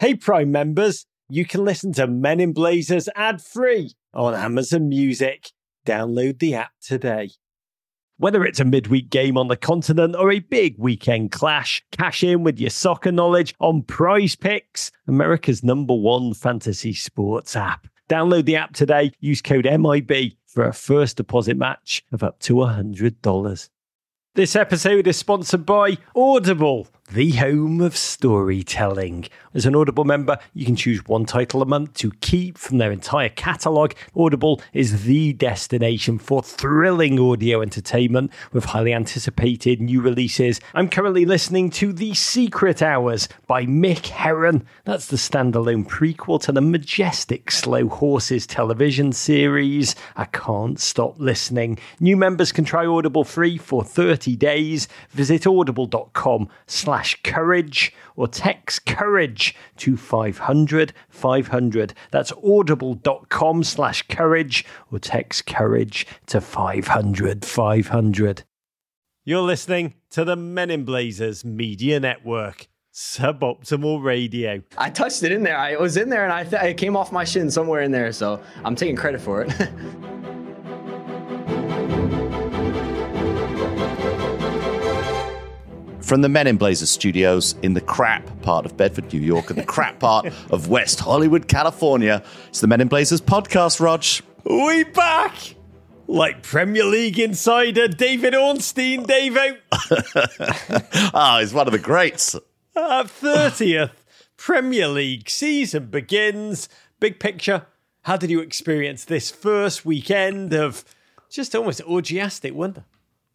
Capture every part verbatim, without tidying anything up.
Hey, Prime members, you can listen to Men in Blazers ad-free on Amazon Music. Download the app today. Whether it's a midweek game on the continent or a big weekend clash, cash in with your soccer knowledge on Prize Picks, America's number one fantasy sports app. Download the app today. Use code M I B for a first deposit match of up to one hundred dollars. This episode is sponsored by Audible, the home of storytelling. As an Audible member, you can choose one title a month to keep from their entire catalogue. Audible is the destination for thrilling audio entertainment with highly anticipated new releases. I'm currently listening to The Secret Hours by Mick Herron. That's the standalone prequel to the majestic Slow Horses television series. I can't stop listening. New members can try Audible free for thirty days. Visit audible.com slash courage or text courage to five hundred five hundred. That's audible.com slash courage or text courage to five hundred five hundred. You're listening to the Men in Blazers Media Network. Suboptimal Radio. I touched it in there. I was in there and I th- it came off my shin somewhere in there, so I'm taking credit for it. From the Men in Blazers studios in the crap part of Bedford, New York, and the crap part of West Hollywood, California, it's the Men in Blazers podcast, Rog. We back! Like Premier League insider David Ornstein, Davo. Ah, he's one of the greats. Our thirtieth Premier League season begins. Big picture, how did you experience this first weekend of just almost orgiastic wonder?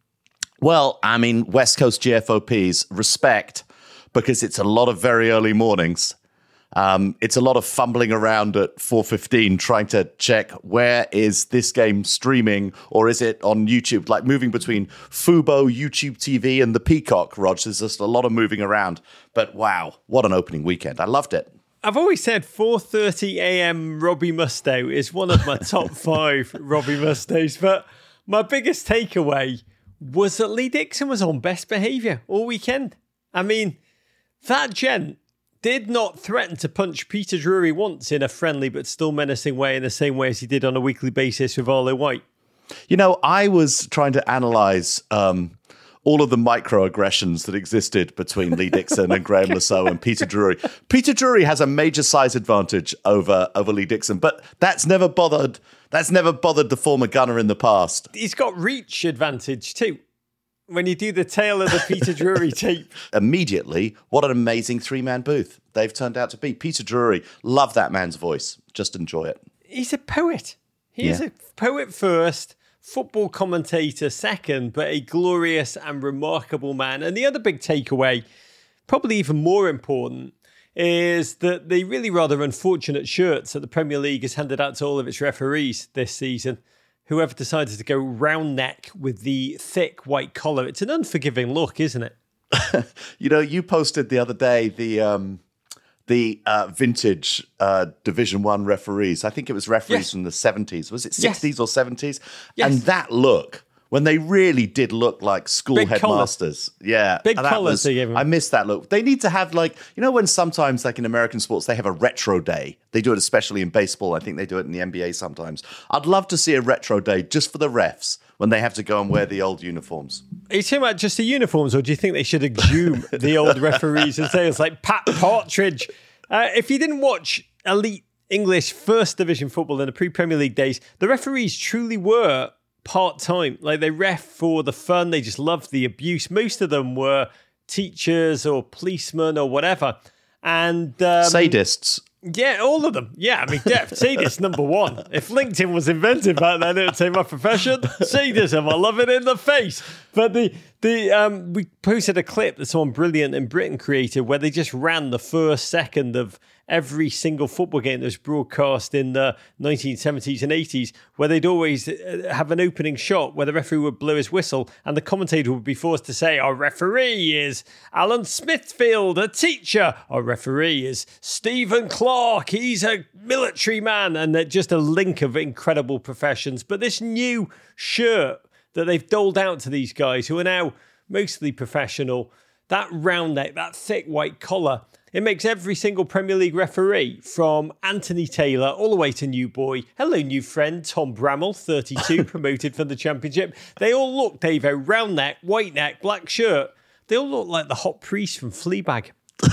Well, I mean, West Coast G F O Ps, respect, because it's a lot of very early mornings. Um, it's a lot of fumbling around at four fifteen trying to check where is this game streaming or is it on YouTube, like moving between Fubo, YouTube T V and the Peacock, Rog. There's just a lot of moving around. But wow, what an opening weekend. I loved it. I've always said four thirty a.m. Robbie Mustoe is one of my top five Robbie Mustoes, but my biggest takeaway was that Lee Dixon was on best behaviour all weekend. I mean, that gent did not threaten to punch Peter Drury once in a friendly but still menacing way in the same way as he did on a weekly basis with Arlo White. You know, I was trying to analyse um, all of the microaggressions that existed between Lee Dixon and Graham Lasso and Peter Drury. Peter Drury has a major size advantage over, over Lee Dixon, but that's never bothered... That's never bothered the former gunner in the past. He's got reach advantage too. When you do the tail of the Peter Drury tape. Immediately, what an amazing three-man booth they've turned out to be. Peter Drury, love that man's voice. Just enjoy it. He's a poet. He yeah. is a poet first, football commentator second, but a glorious and remarkable man. And the other big takeaway, probably even more important, is that the really rather unfortunate shirts that the Premier League has handed out to all of its referees this season, whoever decided to go round neck with the thick white collar, it's an unforgiving look, isn't it? You know, you posted the other day the um, the uh, vintage uh, Division One referees. I think it was referees yes. from the seventies. Was it sixties yes. or seventies? Yes. And that look, when they really did look like school Big headmasters. Collars. Yeah. Big collars they gave them. I missed that look. They need to have like, you know when sometimes like in American sports they have a retro day. They do it especially in baseball. I think they do it in the N B A sometimes. I'd love to see a retro day just for the refs when they have to go and wear the old uniforms. Are you talking about just the uniforms or do you think they should exhume the old referees and say it's like Pat Partridge? Uh, if you didn't watch elite English First Division football in the pre-Premier League days, the referees truly were part-time. Like they ref for the fun. They just loved the abuse. Most of them were teachers or policemen or whatever. And um, sadists. Yeah, all of them. Yeah, I mean, depth, sadist number one. If LinkedIn was invented back then, it would say my profession, sadism. I love it in the face. But the the um, we posted a clip that someone brilliant in Britain created where they just ran the first second of every single football game that was broadcast in the nineteen seventies and eighties, where they'd always have an opening shot where the referee would blow his whistle and the commentator would be forced to say, our referee is Alan Smithfield, a teacher. Our referee is Stephen Clark. He's a military man. And they're just a link of incredible professions. But this new shirt that they've doled out to these guys who are now mostly professional, that round neck, that thick white collar, It makes every single Premier League referee, from Anthony Taylor all the way to new boy, hello new friend, Tom Bramall, thirty-two, promoted from the Championship. They all look, Davo, round neck, white neck, black shirt. They all look like the hot priest from Fleabag.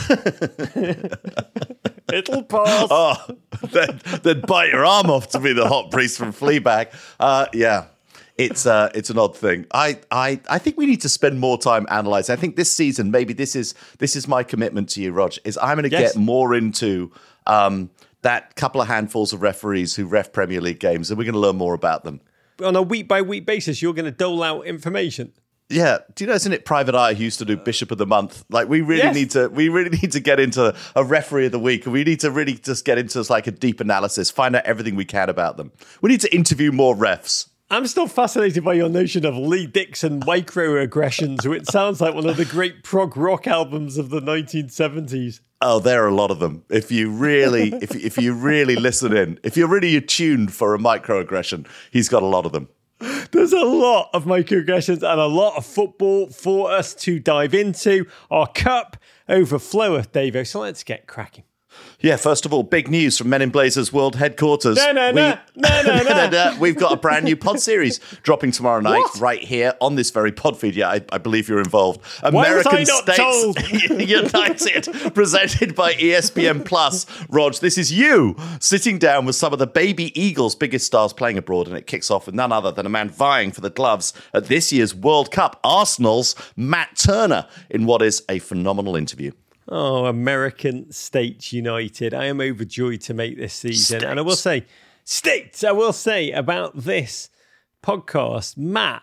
It'll pass. Oh, then, then bite your arm off to be the hot priest from Fleabag. Uh, yeah. It's uh, it's an odd thing. I, I I think we need to spend more time analysing. I think this season, maybe this is this is my commitment to you, Rog, is I'm going to Yes. get more into um, that couple of handfuls of referees who ref Premier League games, and we're going to learn more about them. On a week-by-week basis, you're going to dole out information. Yeah, do you know, isn't it Private Eye who used to do Bishop of the Month? Like, we really Yes. need to, we really need to get into a referee of the week, and we need to really just get into like a deep analysis, find out everything we can about them. We need to interview more refs. I'm still fascinated by your notion of Lee Dixon microaggressions, which sounds like one of the great prog rock albums of the nineteen seventies. Oh, there are a lot of them. If you really, if if you really listen in, if you're really attuned for a microaggression, he's got a lot of them. There's a lot of microaggressions and a lot of football for us to dive into. Our cup overfloweth, Davo, so let's get cracking. Yeah, first of all, big news from Men in Blazers World Headquarters. No, no, no, no, no, no. no. We've got a brand new pod series dropping tomorrow night, What? right here on this very pod feed. Yeah, I, I believe you're involved. Why was American I not States told? United, presented by E S P N Plus. Rog, this is you sitting down with some of the baby Eagles' biggest stars playing abroad, and it kicks off with none other than a man vying for the gloves at this year's World Cup, Arsenal's Matt Turner, in what is a phenomenal interview. Oh, American States United. I am overjoyed to make this season. States. And I will say, States, I will say about this podcast, Matt,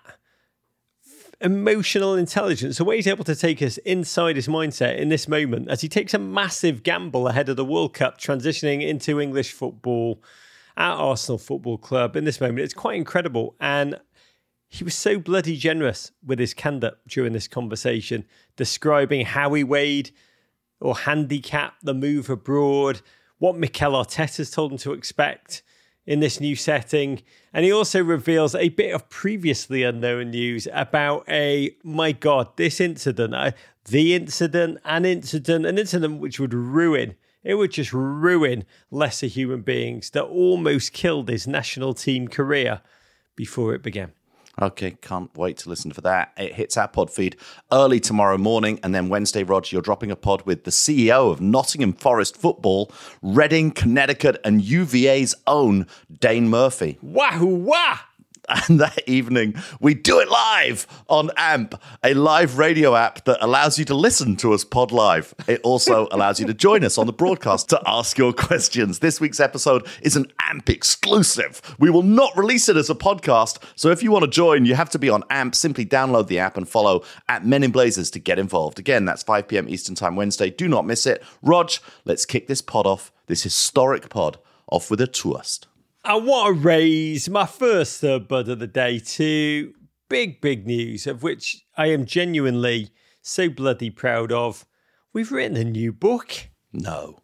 emotional intelligence, the way he's able to take us inside his mindset in this moment as he takes a massive gamble ahead of the World Cup, transitioning into English football at Arsenal Football Club in this moment. It's quite incredible. And he was so bloody generous with his candor during this conversation, describing how he weighed or handicap the move abroad, what Mikel Arteta's told him to expect in this new setting. And he also reveals a bit of previously unknown news about a, my God, this incident, uh, the incident, an incident, an incident which would ruin, it would just ruin lesser human beings, that almost killed his national team career before it began. Okay, can't wait to listen for that. It hits our pod feed early tomorrow morning, and then Wednesday, Rog, you're dropping a pod with the C E O of Nottingham Forest Football, Reading, Connecticut, and U V A's own Dane Murphy. Wahoo wah! And that evening, we do it live on AMP, a live radio app that allows you to listen to us pod live. It also allows you to join us on the broadcast to ask your questions. This week's episode is an AMP exclusive. We will not release it as a podcast, so if you want to join, you have to be on AMP. Simply download the app and follow at Men in Blazers to get involved. Again, that's five p.m. Eastern Time Wednesday. Do not miss it. Rog, let's kick this pod off, this historic pod, off with a toast. I want to raise my first third bud of the day to big, big news, of which I am genuinely so bloody proud of. We've written a new book. No.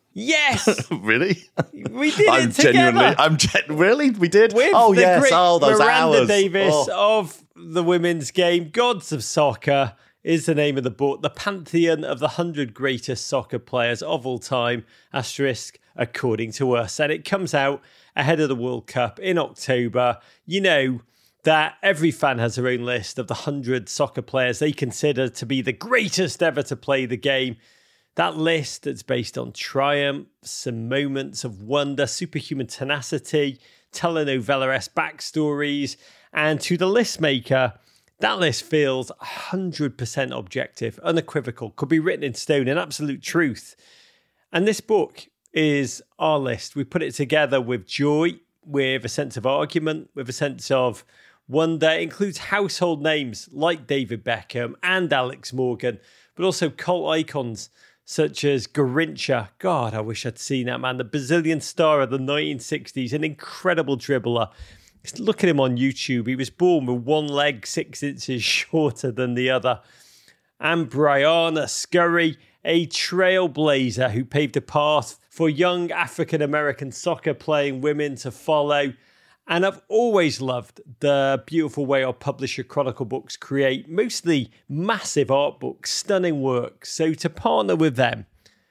Yes! Really? We did I'm it together. genuinely, I'm gen- really? We did? With oh, the yes. great Oh, those Miranda hours. Davis Oh. of the women's game. Gods of Soccer is the name of the book. The pantheon of the hundred greatest soccer players of all time, asterisk, according to us. And it comes out ahead of the World Cup in October. You know that every fan has their own list of the hundred soccer players they consider to be the greatest ever to play the game. That list that's based on triumphs and moments of wonder, superhuman tenacity, telenovela-esque backstories. And to the list maker, that list feels one hundred percent objective, unequivocal, could be written in stone, an absolute truth. And this book is our list. We put it together with joy, with a sense of argument, with a sense of wonder. It includes household names like David Beckham and Alex Morgan, but also cult icons such as Garrincha. God, I wish I'd seen that man. The Brazilian star of the nineteen sixties, an incredible dribbler. Just look at him on YouTube. He was born with one leg six inches shorter than the other. And Brianna Scurry, a trailblazer who paved a path for young African-American soccer-playing women to follow. And I've always loved the beautiful way our publisher Chronicle Books create mostly massive art books, stunning work. So to partner with them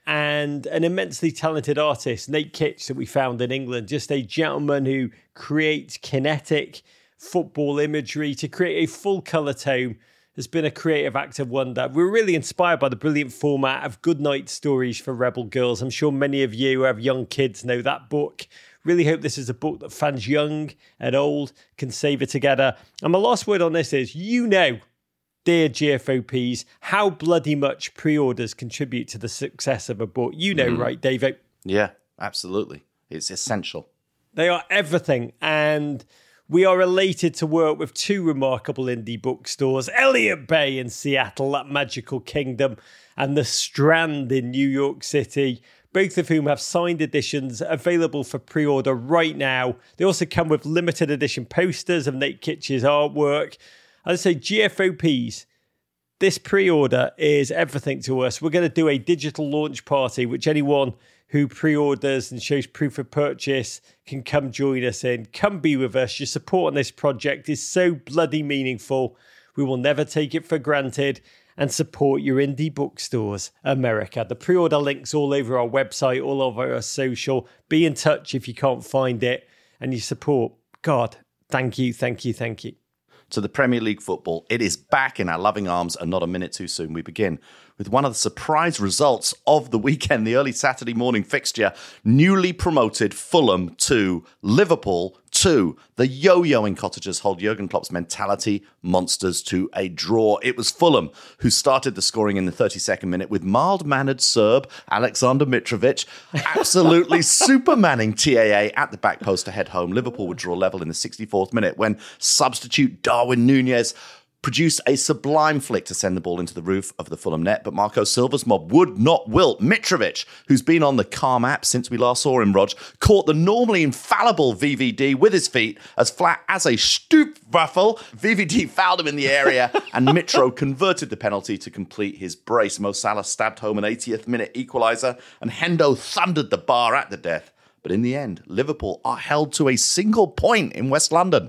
and an immensely talented artist, Nate Kitch, that we found in England, just a gentleman who creates kinetic football imagery to create a full colour tone, has been a creative act of wonder. We're really inspired by the brilliant format of Goodnight Stories for Rebel Girls. I'm sure many of you who have young kids know that book. Really hope this is a book that fans young and old can savour together. And my last word on this is, you know, dear G F O Ps, how bloody much pre-orders contribute to the success of a book. You know, mm. right, Dave? Yeah, absolutely. It's essential. They are everything. And we are elated to work with two remarkable indie bookstores, Elliott Bay in Seattle, that magical kingdom, and The Strand in New York City, both of whom have signed editions available for pre-order right now. They also come with limited edition posters of Nate Kitch's artwork. I'd say G F O Ps, this pre-order is everything to us. We're going to do a digital launch party, which anyone who pre-orders and shows proof of purchase can come join us in. Come be with us. Your support on this project is so bloody meaningful. We will never take it for granted. And support your indie bookstores, America. The pre-order links all over our website, all over our social. Be in touch if you can't find it. And your support, God, thank you, thank you, thank you. To the Premier League football, it is back in our loving arms and not a minute too soon. We begin with one of the surprise results of the weekend, the early Saturday morning fixture. Newly promoted Fulham to Liverpool two. The yo-yoing Cottagers hold Jurgen Klopp's mentality monsters to a draw. It was Fulham who started the scoring in the thirty-second minute with mild-mannered Serb Aleksandar Mitrovic absolutely supermanning T A A at the back post to head home. Liverpool would draw level in the sixty-fourth minute when substitute Darwin Núñez produced a sublime flick to send the ball into the roof of the Fulham net, but Marco Silva's mob would not wilt. Mitrovic, who's been on the Calm app since we last saw him, Rog, caught the normally infallible V V D with his feet as flat as a stoop ruffle. V V D fouled him in the area, and Mitro converted the penalty to complete his brace. Mo Salah stabbed home an eightieth minute equaliser, and Hendo thundered the bar at the death. But in the end, Liverpool are held to a single point in West London.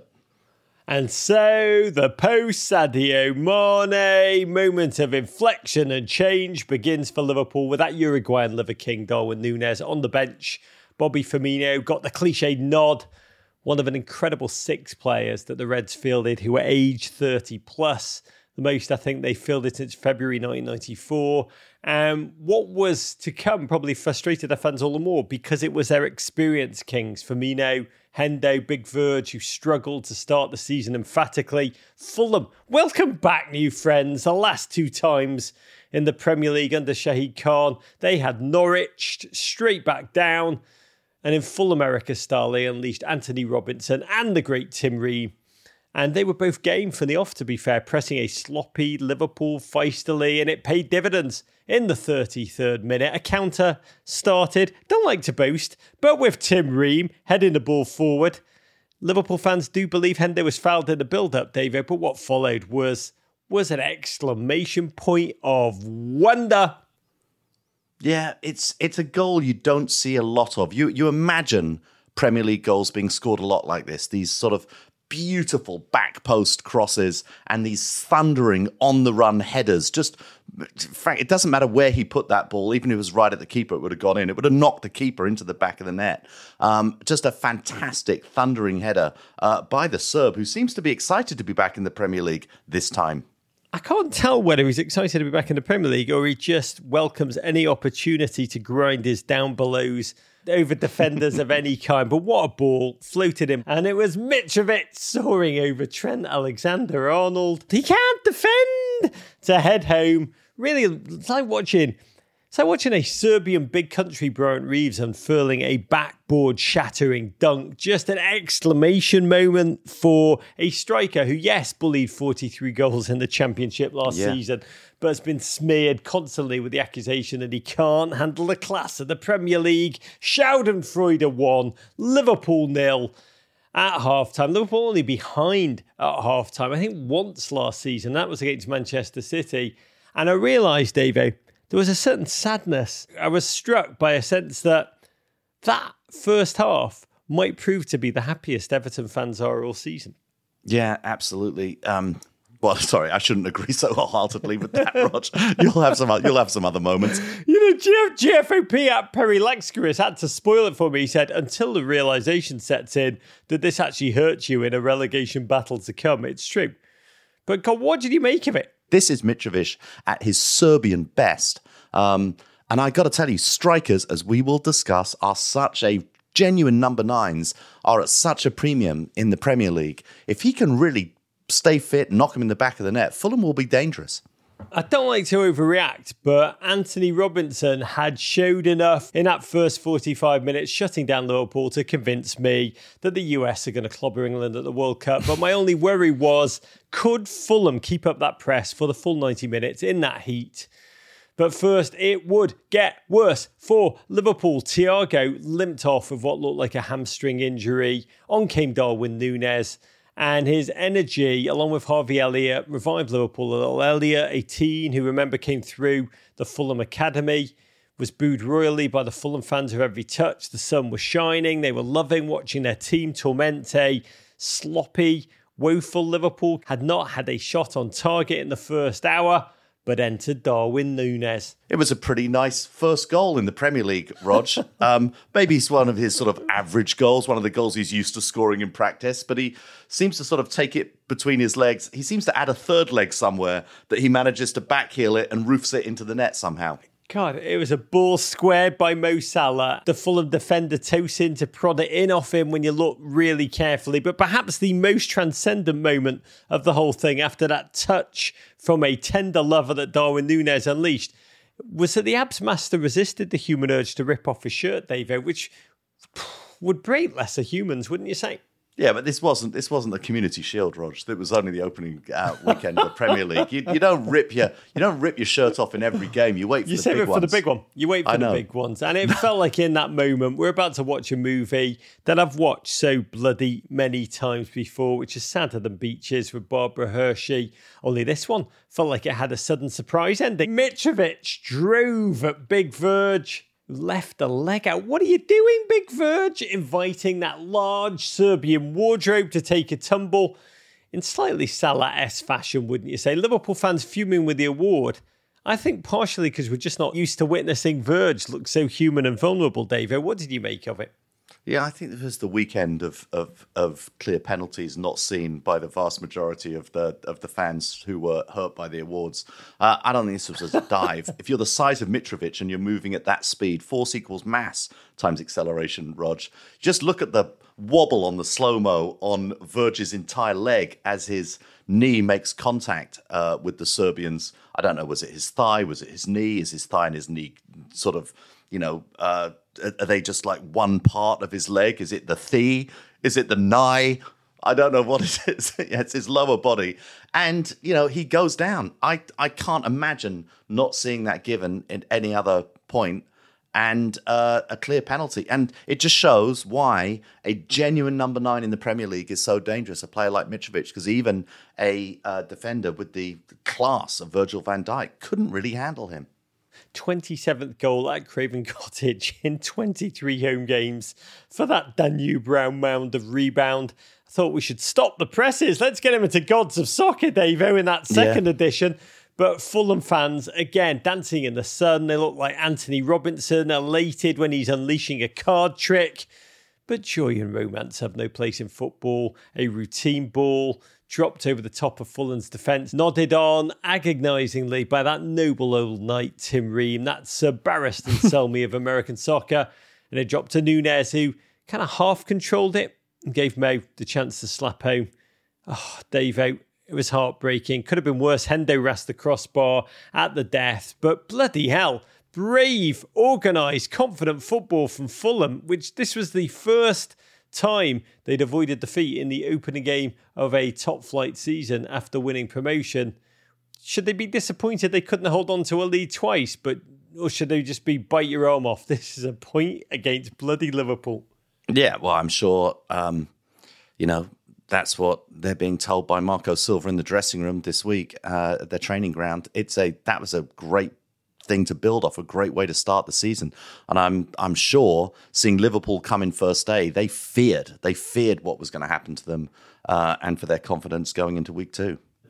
And so the post-Sadio Mane moment of inflection and change begins for Liverpool with that Uruguayan liver king Darwin Núñez on the bench. Bobby Firmino got the cliched nod, one of an incredible six players that the Reds fielded who were age thirty plus. The most I think they fielded since February nineteen ninety-four. Um, what was to come probably frustrated their fans all the more because it was their experienced kings, Firmino, Hendo, Big Verge, who struggled to start the season emphatically. Fulham, welcome back, new friends. The last two times in the Premier League under Shahid Khan, they had Norwich straight back down. And in full America style, they unleashed Anthony Robinson and the great Tim Ream. And they were both game from the off, to be fair, pressing a sloppy Liverpool feistily, and it paid dividends. In the thirty-third minute, a counter started, don't like to boast, but with Tim Ream heading the ball forward. Liverpool fans do believe Hendo was fouled in the build-up, David, but what followed was, was an exclamation point of wonder. Yeah, it's it's a goal you don't see a lot of. You you imagine Premier League goals being scored a lot like this, these sort of beautiful back post crosses and these thundering on the run headers. Just, Frank, it doesn't matter where he put that ball, even if it was right at the keeper, it would have gone in. It would have knocked the keeper into the back of the net. Um, just a fantastic thundering header uh, by the Serb, who seems to be excited to be back in the Premier League this time. I can't tell whether he's excited to be back in the Premier League or he just welcomes any opportunity to grind his down belows over defenders of any kind. But what a ball, floated him. And it was Mitrovic soaring over Trent Alexander-Arnold. He can't defend to head home. Really, it's like watching... It's like watching a Serbian big country Bryant Reeves unfurling a backboard-shattering dunk. Just an exclamation moment for a striker who, yes, bullied forty-three goals in the Championship last yeah. season, but has been smeared constantly with the accusation that he can't handle the class of the Premier League. Schadenfreude won, Liverpool nil at half-time. Liverpool only behind at half-time, I think once last season. That was against Manchester City. And I realised, Davo, there was a certain sadness. I was struck by a sense that that first half might prove to be the happiest Everton fans are all season. Yeah, absolutely. Um, Well, sorry, I shouldn't agree so wholeheartedly with that, Rog. You'll have some. You'll have some other moments. You know, G F, G F O P at Perry Laxcaris had to spoil it for me. He said, until the realization sets in that this actually hurts you in a relegation battle to come. It's true. But God, what did you make of it? This is Mitrovic at his Serbian best. Um, and I got to tell you, strikers, as we will discuss, are such a genuine number nines, are at such a premium in the Premier League. If he can really stay fit, knock him in the back of the net, Fulham will be dangerous. I don't like to overreact, but Anthony Robinson had showed enough in that first forty-five minutes shutting down Liverpool to convince me that the U S are going to clobber England at the World Cup. But my only worry was, could Fulham keep up that press for the full ninety minutes in that heat? But first, it would get worse for Liverpool. Thiago limped off with what looked like a hamstring injury. On came Darwin Núñez. And his energy, along with Harvey Elliott, revived Liverpool a little. Elliott, a teen who, remember, came through the Fulham Academy, was booed royally by the Fulham fans of every touch. The sun was shining. They were loving watching their team torment a sloppy, woeful Liverpool. Had not had a shot on target in the first hour, but entered Darwin Núñez. It was a pretty nice first goal in the Premier League, Rog. um, maybe it's one of his sort of average goals, one of the goals he's used to scoring in practice, but he seems to sort of take it between his legs. He seems to add a third leg somewhere that he manages to backheel it and roofs it into the net somehow. God, it was a ball squared by Mo Salah. The Fulham defender Tosin to prod it in off him when you look really carefully. But perhaps the most transcendent moment of the whole thing after that touch from a tender lover that Darwin Núñez unleashed was that the Abs master resisted the human urge to rip off his shirt, David, which would break lesser humans, wouldn't you say? Yeah, but this wasn't this wasn't the Community Shield, Rog. It was only the opening uh, weekend of the Premier League. You, you don't rip your you don't rip your shirt off in every game. You wait for you the save big it for ones. the big one. You wait for the big ones, and it felt like in that moment we're about to watch a movie that I've watched so bloody many times before, which is Sadder Than Beaches with Barbara Hershey. Only this one felt like it had a sudden surprise ending. Mitrovic drove at Big Verge. Left the leg out. What are you doing, Big Verge? Inviting that large Serbian wardrobe to take a tumble in slightly Salah-esque fashion, wouldn't you say? Liverpool fans fuming with the award. I think partially because we're just not used to witnessing Verge look so human and vulnerable, David. What did you make of it? Yeah, I think it was the weekend of, of of clear penalties not seen by the vast majority of the of the fans who were hurt by the awards. Uh, I don't think this was a dive. If you're the size of Mitrovic and you're moving at that speed, force equals mass times acceleration, Rog. Just look at the wobble on the slow-mo on Verge's entire leg as his knee makes contact uh, with the Serbians. I don't know, was it his thigh? Was it his knee? Is his thigh and his knee sort of, you know... Uh, Are they just like one part of his leg? Is it the thigh? Is it the nigh? I don't know what it is. It's his lower body. And, you know, he goes down. I, I can't imagine not seeing that given at any other point and uh, a clear penalty. And it just shows why a genuine number nine in the Premier League is so dangerous, a player like Mitrovic, because even a uh, defender with the class of Virgil van Dijk couldn't really handle him. twenty-seventh goal at Craven Cottage in twenty-three home games for that Danube round mound of rebound. I thought we should stop the presses. Let's get him into Gods of Soccer, Davo, in that second yeah. edition. But Fulham fans, again, dancing in the sun. They look like Anthony Robinson, elated when he's unleashing a card trick. But joy and romance have no place in football. A routine ball dropped over the top of Fulham's defence, nodded on agonisingly by that noble old knight, Tim Ream, that Sir Barristan Selmy of American soccer. And it dropped to Núñez, who kind of half-controlled it and gave Mo the chance to slap home. Oh, Davo, it was heartbreaking. Could have been worse. Hendo rasped the crossbar at the death. But bloody hell, brave, organised, confident football from Fulham, which this was the first time they'd avoided defeat in the opening game of a top-flight season after winning promotion. Should they be disappointed they couldn't hold on to a lead twice, but or should they just be bite your arm off? This is a point against bloody Liverpool. Yeah, well, I'm sure, um, you know, that's what they're being told by Marco Silva in the dressing room this week uh, at their training ground. It's a that was a great thing to build off, a great way to start the season. And I'm I'm sure seeing Liverpool come in first day, they feared, they feared what was going to happen to them uh, and for their confidence going into week two.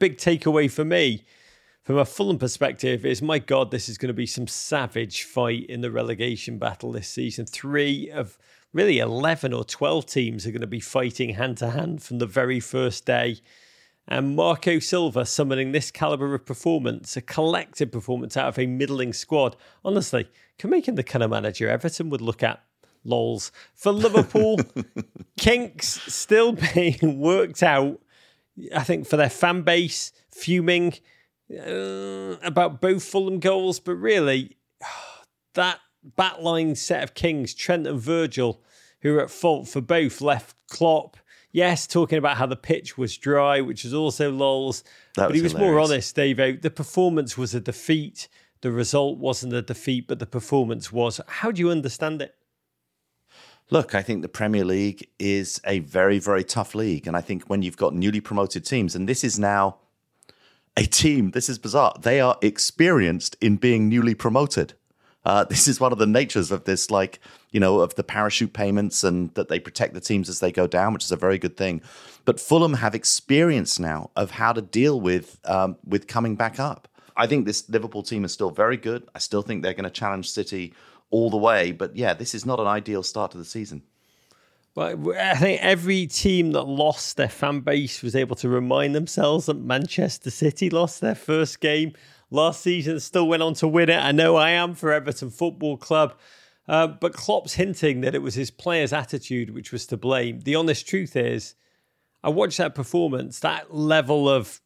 big takeaway for me from a Fulham perspective is, my God, this is going to be some savage fight in the relegation battle this season. Three of really eleven or twelve teams are going to be fighting hand to hand from the very first day. And Marco Silva summoning this calibre of performance, a collective performance out of a middling squad, honestly, can make him the kind of manager Everton would look at. Lols. For Liverpool, kinks still being worked out, I think, for their fan base, fuming uh, about both Fulham goals. But really, that backline set of kings, Trent and Virgil, who are at fault for both, left Klopp, yes, talking about how the pitch was dry, which is also lols. That but was he was hilarious. more honest, Davo. The performance was a defeat. The result wasn't a defeat, but the performance was. How do you understand it? Look, I think the Premier League is a very, very tough league. And I think when you've got newly promoted teams, and this is now a team, this is bizarre, they are experienced in being newly promoted. Uh, this is one of the natures of this, like, you know, of the parachute payments and that they protect the teams as they go down, which is a very good thing. But Fulham have experience now of how to deal with um, with coming back up. I think this Liverpool team is still very good. I still think they're going to challenge City all the way. But yeah, this is not an ideal start to the season. Well, I think every team that lost their fan base was able to remind themselves that Manchester City lost their first game last season, still went on to win it. I know I am for Everton Football Club. Uh, but Klopp's hinting that it was his players' attitude which was to blame. The honest truth is, I watched that performance, that level of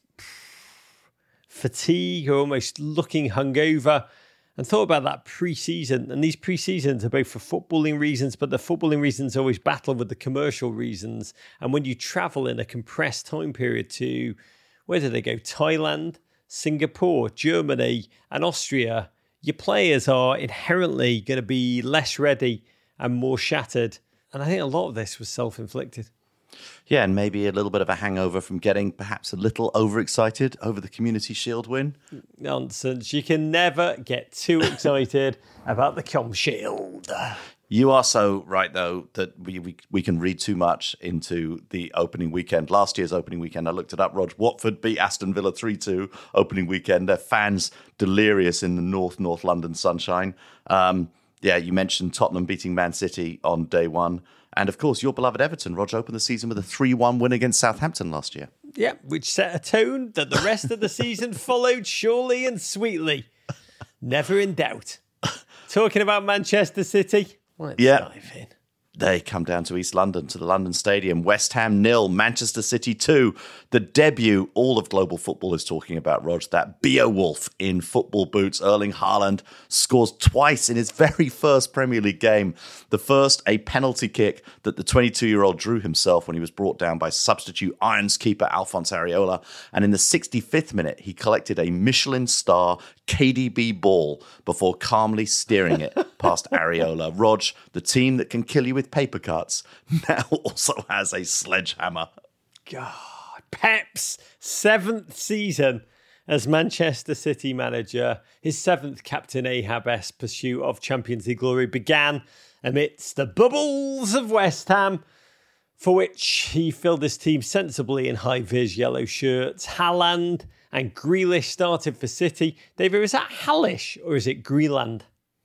fatigue or almost looking hungover, and thought about that pre-season. And these pre-seasons are both for footballing reasons, but the footballing reasons always battle with the commercial reasons. And when you travel in a compressed time period to, where did they go? Thailand, Singapore, Germany, and Austria, your players are inherently going to be less ready and more shattered. And I think a lot of this was self-inflicted. Yeah, and maybe a little bit of a hangover from getting perhaps a little overexcited over the Community Shield win. Nonsense. You can never get too excited about the Com Shield. You are so right, though, that we, we we can read too much into the opening weekend. Last year's opening weekend, I looked it up, Rog. Watford beat Aston Villa three two opening weekend. Their fans delirious in the North, North London sunshine. Um, yeah, you mentioned Tottenham beating Man City on day one. And, of course, your beloved Everton, Rog, opened the season with a three one win against Southampton last year. Yeah, which set a tone that the rest of the season followed surely and sweetly. Never in doubt. Talking about Manchester City, let's yeah. dive in. They come down to East London, to the London Stadium. West Ham nil, Manchester City two. The debut all of global football is talking about, Rog. That Beowulf in football boots. Erling Haaland scores twice in his very first Premier League game. The first, a penalty kick that the twenty-two-year-old drew himself when he was brought down by substitute Irons keeper Alphonse Areola. And in the sixty-fifth minute, he collected a Michelin star K D B ball before calmly steering it past Areola. Rog, the team that can kill you with paper cuts, now also has a sledgehammer. God, Pep's seventh season as Manchester City manager, his seventh Captain Ahab-esque pursuit of Champions League glory began amidst the bubbles of West Ham, for which he filled his team sensibly in high-vis yellow shirts. Haaland and Grealish started for City. David, is that Hallish or is it Greeland?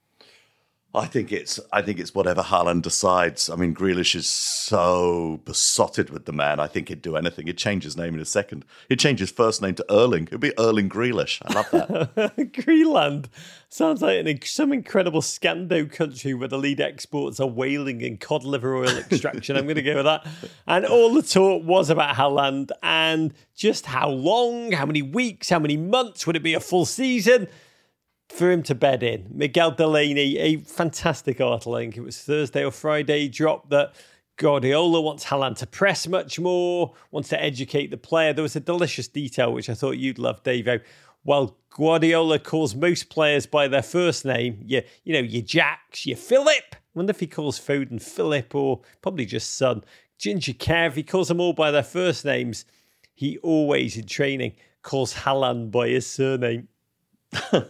I think it's I think it's whatever Haaland decides. I mean, Grealish is so besotted with the man. I think he'd do anything. He'd change his name in a second. He'd change his first name to Erling. It'd be Erling Grealish. I love that. Greenland sounds like an, some incredible Scando country where the lead exports are whaling and cod liver oil extraction. I'm going to go with that. And all the talk was about Haaland and just how long, how many weeks, how many months would it be a full season for him to bed in. Miguel Delaney, a fantastic article, I think it was Thursday or Friday, dropped that Guardiola wants Haaland to press much more, wants to educate the player. There was a delicious detail, which I thought you'd love, Davo. While Guardiola calls most players by their first name, you, you know, your Jacks, your Philip. I wonder if he calls Foden Philip or probably just Son. Ginger Kev, he calls them all by their first names. He always, in training, calls Haaland by his surname. Does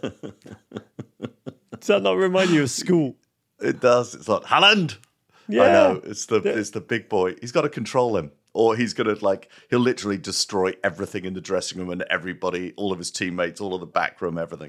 that not remind you of school? It does. It's like Haaland. Yeah. I know. It's the it's the big boy. He's got to control him. or he's going to like, he'll literally destroy everything in the dressing room and everybody, all of his teammates, all of the back room, everything.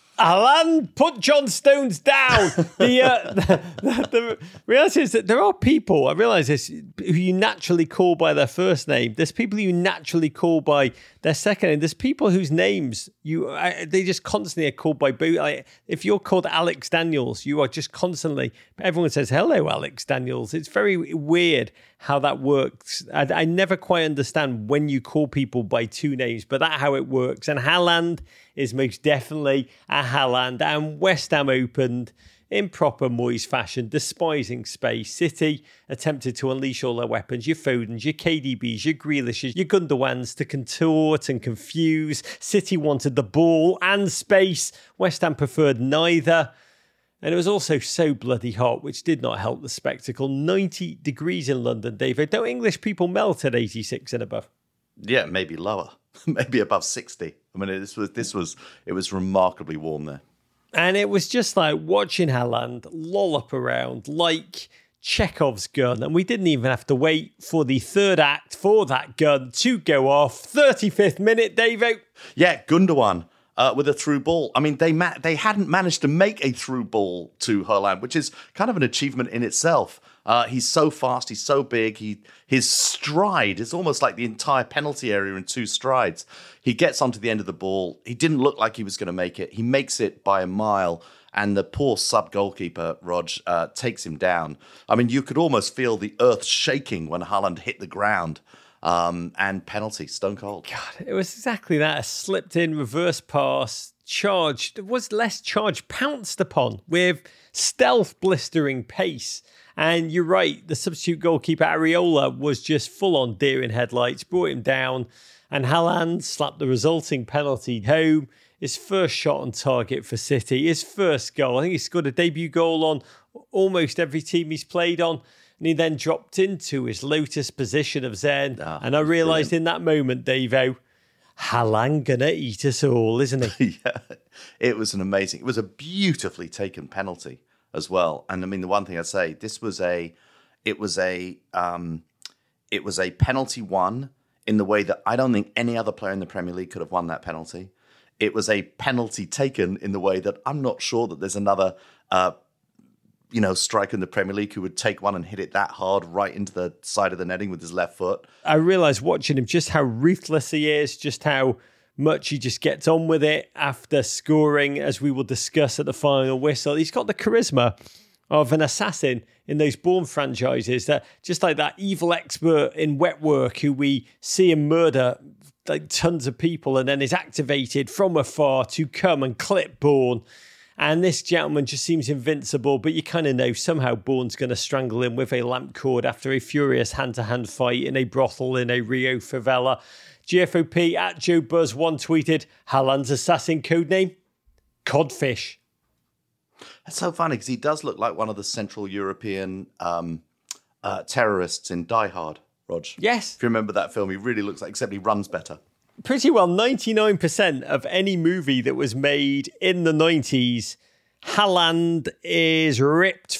Alan, put John Stones down. the, uh, the, the, the reality is that there are people, I realise this, who you naturally call by their first name. There's people you naturally call by their second name. There's people whose names you I, they just constantly are called by boot. Like, if you're called Alex Daniels, you are just constantly, everyone says, hello, Alex Daniels. It's very weird how that works. I, I never quite understand when you call people by two names, but that's how it works. And Haaland is most definitely a Haaland. And West Ham opened in proper Moyes fashion, despising space. City attempted to unleash all their weapons, your Fodens, your K D Bs, your Grealishes, your Gundowans, to contort and confuse. City wanted the ball and space. West Ham preferred neither. And it was also so bloody hot, which did not help the spectacle. ninety degrees in London, David. Don't English people melt at eighty-six and above? Yeah, maybe lower. Maybe above sixty. I mean, this was, this was, it was remarkably warm there. And it was just like watching Haaland lollop around like Chekhov's gun. And we didn't even have to wait for the third act for that gun to go off. thirty-fifth minute, Davo. Yeah, Gundogan uh, with a through ball. I mean, they ma- they hadn't managed to make a through ball to Haaland, which is kind of an achievement in itself. Uh, he's so fast, he's so big. He his stride is almost like the entire penalty area in two strides. He gets onto the end of the ball. He didn't look like he was going to make it. He makes it by a mile, and the poor sub-goalkeeper, Rog, uh, takes him down. I mean, you could almost feel the earth shaking when Haaland hit the ground. Um, and penalty, stone cold. God, it was exactly that. A slipped in reverse pass, charged, it was less charged, pounced upon with stealth blistering pace. And you're right, the substitute goalkeeper, Areola, was just full on deer in headlights, brought him down, and Haaland slapped the resulting penalty home. His first shot on target for City, his first goal. I think he scored a debut goal on almost every team he's played on. And he then dropped into his lotus position of Zen. Oh, and I realised in that moment, Davo, Haaland gonna eat us all, isn't he? Yeah, it was an amazing, it was a beautifully taken penalty as well. And I mean, the one thing I'd say, this was a, it was a, um, it was a penalty won in the way that I don't think any other player in the Premier League could have won that penalty. It was a penalty taken in the way that I'm not sure that there's another, uh, you know, striker in the Premier League who would take one and hit it that hard right into the side of the netting with his left foot. I realised watching him just how ruthless he is, just how much he just gets on with it after scoring, as we will discuss at the final whistle. He's got the charisma of an assassin in those Bourne franchises, that just like that evil expert in wet work who we see him murder like tons of people and then is activated from afar to come and clip Bourne. And this gentleman just seems invincible, but you kind of know somehow Bourne's going to strangle him with a lamp cord after a furious hand-to-hand fight in a brothel in a Rio favela. G F O P at Joe Buzz one tweeted, Haaland's assassin codename, Codfish. That's so funny because he does look like one of the Central European um, uh, terrorists in Die Hard, Rog. Yes. If you remember that film, he really looks like, except he runs better. Pretty well ninety-nine percent of any movie that was made in the nineties, Haaland is ripped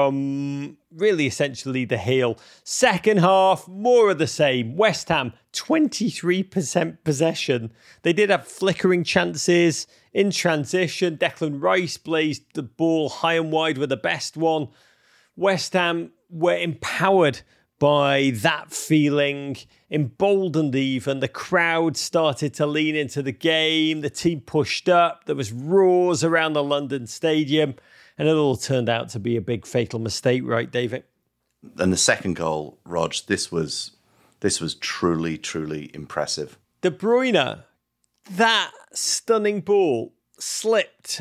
from really essentially the heel. Second half, more of the same. West Ham, twenty-three percent possession. They did have flickering chances in transition. Declan Rice blazed the ball high and wide with the best one. West Ham were empowered by that feeling, emboldened even. The crowd started to lean into the game. The team pushed up. There was roars around the London Stadium. And it all turned out to be a big fatal mistake, right, David? And the second goal, Rog, this was this was truly, truly impressive. De Bruyne, that stunning ball slipped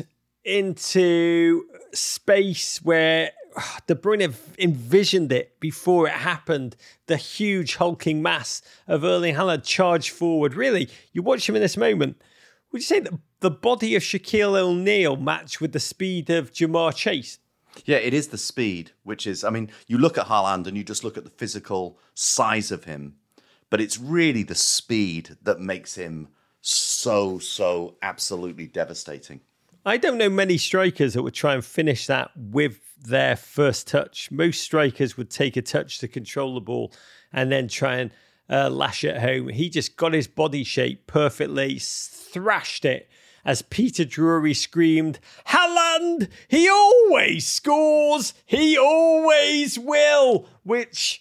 into space where De Bruyne envisioned it before it happened. The huge hulking mass of Erling Haaland charged forward. Really, you watch him in this moment. Would you say that the body of Shaquille O'Neal matched with the speed of Jamar Chase? Yeah, it is the speed, which is, I mean, you look at Haaland and you just look at the physical size of him, but it's really the speed that makes him so, so absolutely devastating. I don't know many strikers that would try and finish that with their first touch. Most strikers would take a touch to control the ball and then try and uh, Lash at home. He just got his body shape perfectly, thrashed it as Peter Drury screamed, Haaland, he always scores, he always will, which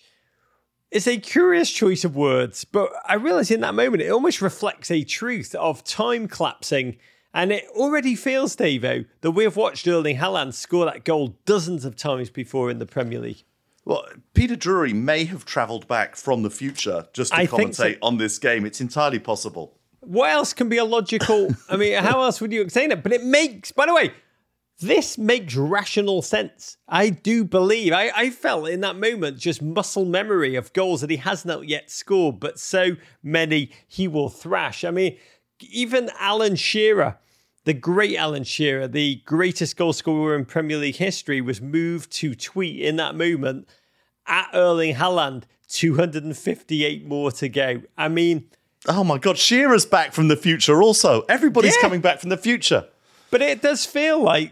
is a curious choice of words. But I realised in that moment, it almost reflects a truth of time collapsing. And it already feels, Davo, that we have watched Erling Haaland score that goal dozens of times before in the Premier League. Well, Peter Drury may have travelled back from the future just to I commentate think so. on this game. It's entirely possible. What else can be a logical... I mean, how else would you explain it? But it makes... By the way, this makes rational sense. I do believe. I, I felt in that moment just muscle memory of goals that he has not yet scored, but so many he will thrash. I mean, even Alan Shearer, the great Alan Shearer, the greatest goal scorer in Premier League history, was moved to tweet in that moment, at Erling Haaland, two hundred fifty-eight more to go. I mean... Oh my God, Shearer's back from the future also. Everybody's Yeah. coming back from the future. But it does feel like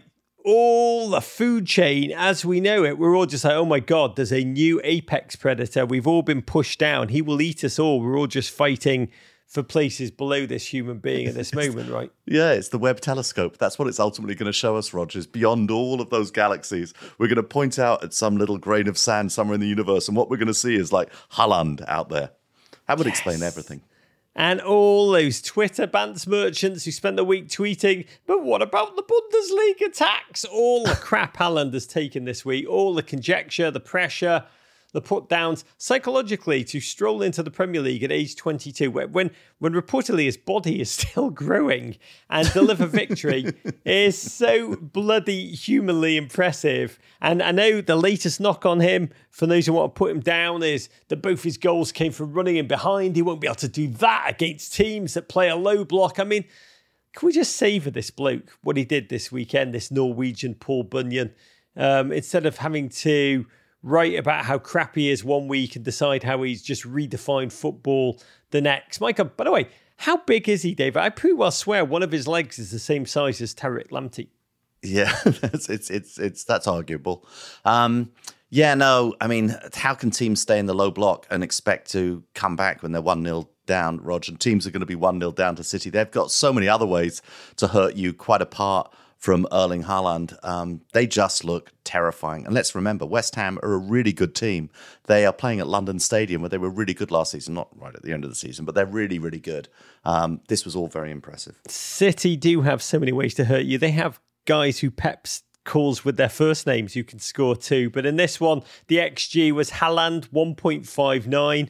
all the food chain, as we know it, we're all just like, oh my God, there's a new apex predator. We've all been pushed down. He will eat us all. We're all just fighting for places below this human being at this moment, right? Yeah, it's the Webb telescope. That's what it's ultimately going to show us, Rogers. Beyond all of those galaxies, we're going to point out at some little grain of sand somewhere in the universe, and what we're going to see is like Haaland out there. That would yes. explain everything. And all those Twitter bans merchants who spent the week tweeting, but what about the Bundesliga tax? All the crap Haaland has taken this week, all the conjecture, the pressure, the put downs psychologically to stroll into the Premier League at age twenty-two, when when reportedly his body is still growing, and deliver victory is so bloody humanly impressive. And I know the latest knock on him, for those who want to put him down, is that both his goals came from running in behind. He won't be able to do that against teams that play a low block. I mean, can we just savour this bloke, what he did this weekend, this Norwegian Paul Bunyan, um, instead of having to write about how crap he is one week and decide how he's just redefined football the next. Michael, by the way, how big is he, David? I pretty well swear one of his legs is the same size as Tariq Lamptey. Yeah, it's, it's, it's, it's, that's arguable. Um, yeah, no, I mean, how can teams stay in the low block and expect to come back when they're one nil down, Roger? And teams are going to be one nil down to City. They've got so many other ways to hurt you, quite apart from Erling Haaland. Um, they just look terrifying. And let's remember, West Ham are a really good team. They are playing at London Stadium, where they were really good last season. Not right at the end of the season, but they're really, really good. Um, this was all very impressive. City do have so many ways to hurt you. They have guys who Pep's calls with their first names who can score too. But in this one, the X G was Haaland one point five nine.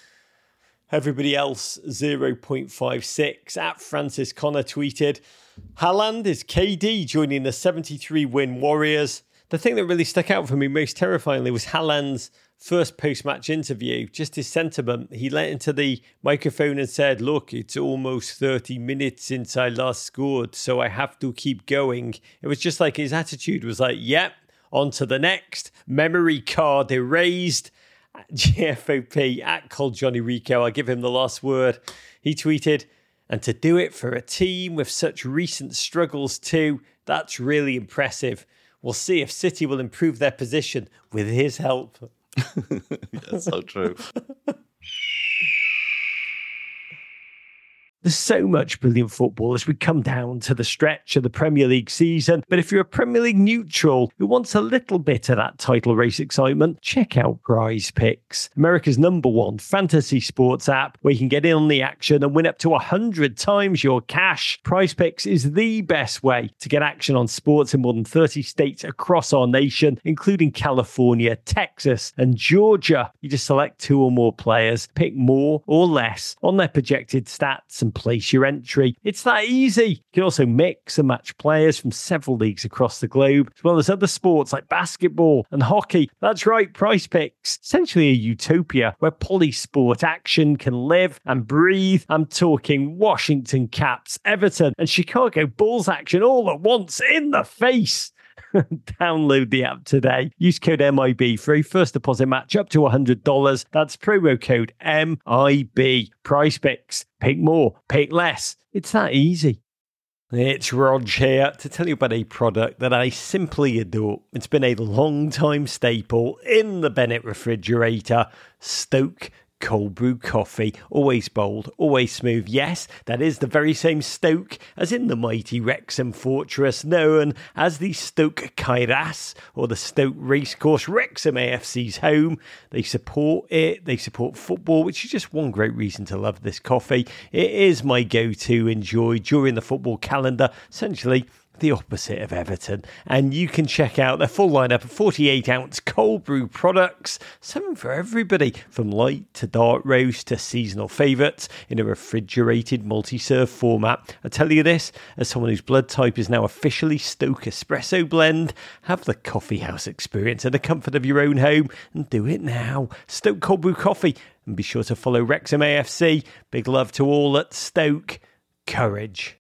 Everybody else zero point five six. At Francis Connor tweeted, Haaland is K D joining the seventy-three win Warriors. The thing that really stuck out for me most terrifyingly was Haaland's first post-match interview, just his sentiment. He leant into the microphone and said, look, it's almost thirty minutes since I last scored, so I have to keep going. It was just like his attitude was like, yep, on to the next. Memory card erased. G F O P, at Col Johnny Rico, I give him the last word. He tweeted, and to do it for a team with such recent struggles too, that's really impressive. We'll see if City will improve their position with his help. Yeah, so true. There's so much brilliant football as we come down to the stretch of the Premier League season. But if you're a Premier League neutral who wants a little bit of that title race excitement, check out Prize Picks, America's number one fantasy sports app, where you can get in on the action and win up to one hundred times your cash. Prize Picks is the best way to get action on sports in more than thirty states across our nation, including California, Texas, and Georgia. You just select two or more players, pick more or less on their projected stats, and place your entry. It's that easy. You can also mix and match players from several leagues across the globe, as well as other sports like basketball and hockey. That's right, Prize Picks. Essentially a utopia where polysport action can live and breathe. I'm talking Washington Caps, Everton, and Chicago Bulls action all at once in the face. Download the app today. Use code M I B for a first deposit match up to one hundred dollars. That's promo code M I B. Prize Picks. Pick more, pick less. It's that easy. It's Rog here to tell you about a product that I simply adore. It's been a long time staple in the Bennett refrigerator, Stoke cold brew coffee. Always bold, always smooth. Yes, that is the very same Stoke as in the mighty Wrexham fortress known as the Stoke Kairas or the Stoke Racecourse, Wrexham A F C's home. They support it, they support football, which is just one great reason to love this coffee. It is my go-to enjoy during the football calendar, essentially the opposite of Everton. And you can check out their full lineup of forty-eight ounce cold brew products, something for everybody, from light to dark roast to seasonal favourites in a refrigerated multi-serve format. I tell you this, as someone whose blood type is now officially Stoke Espresso Blend, have the coffee house experience in the comfort of your own home and do it now. Stoke Cold Brew Coffee. And be sure to follow Wrexham A F C. Big love to all at Stoke. Courage.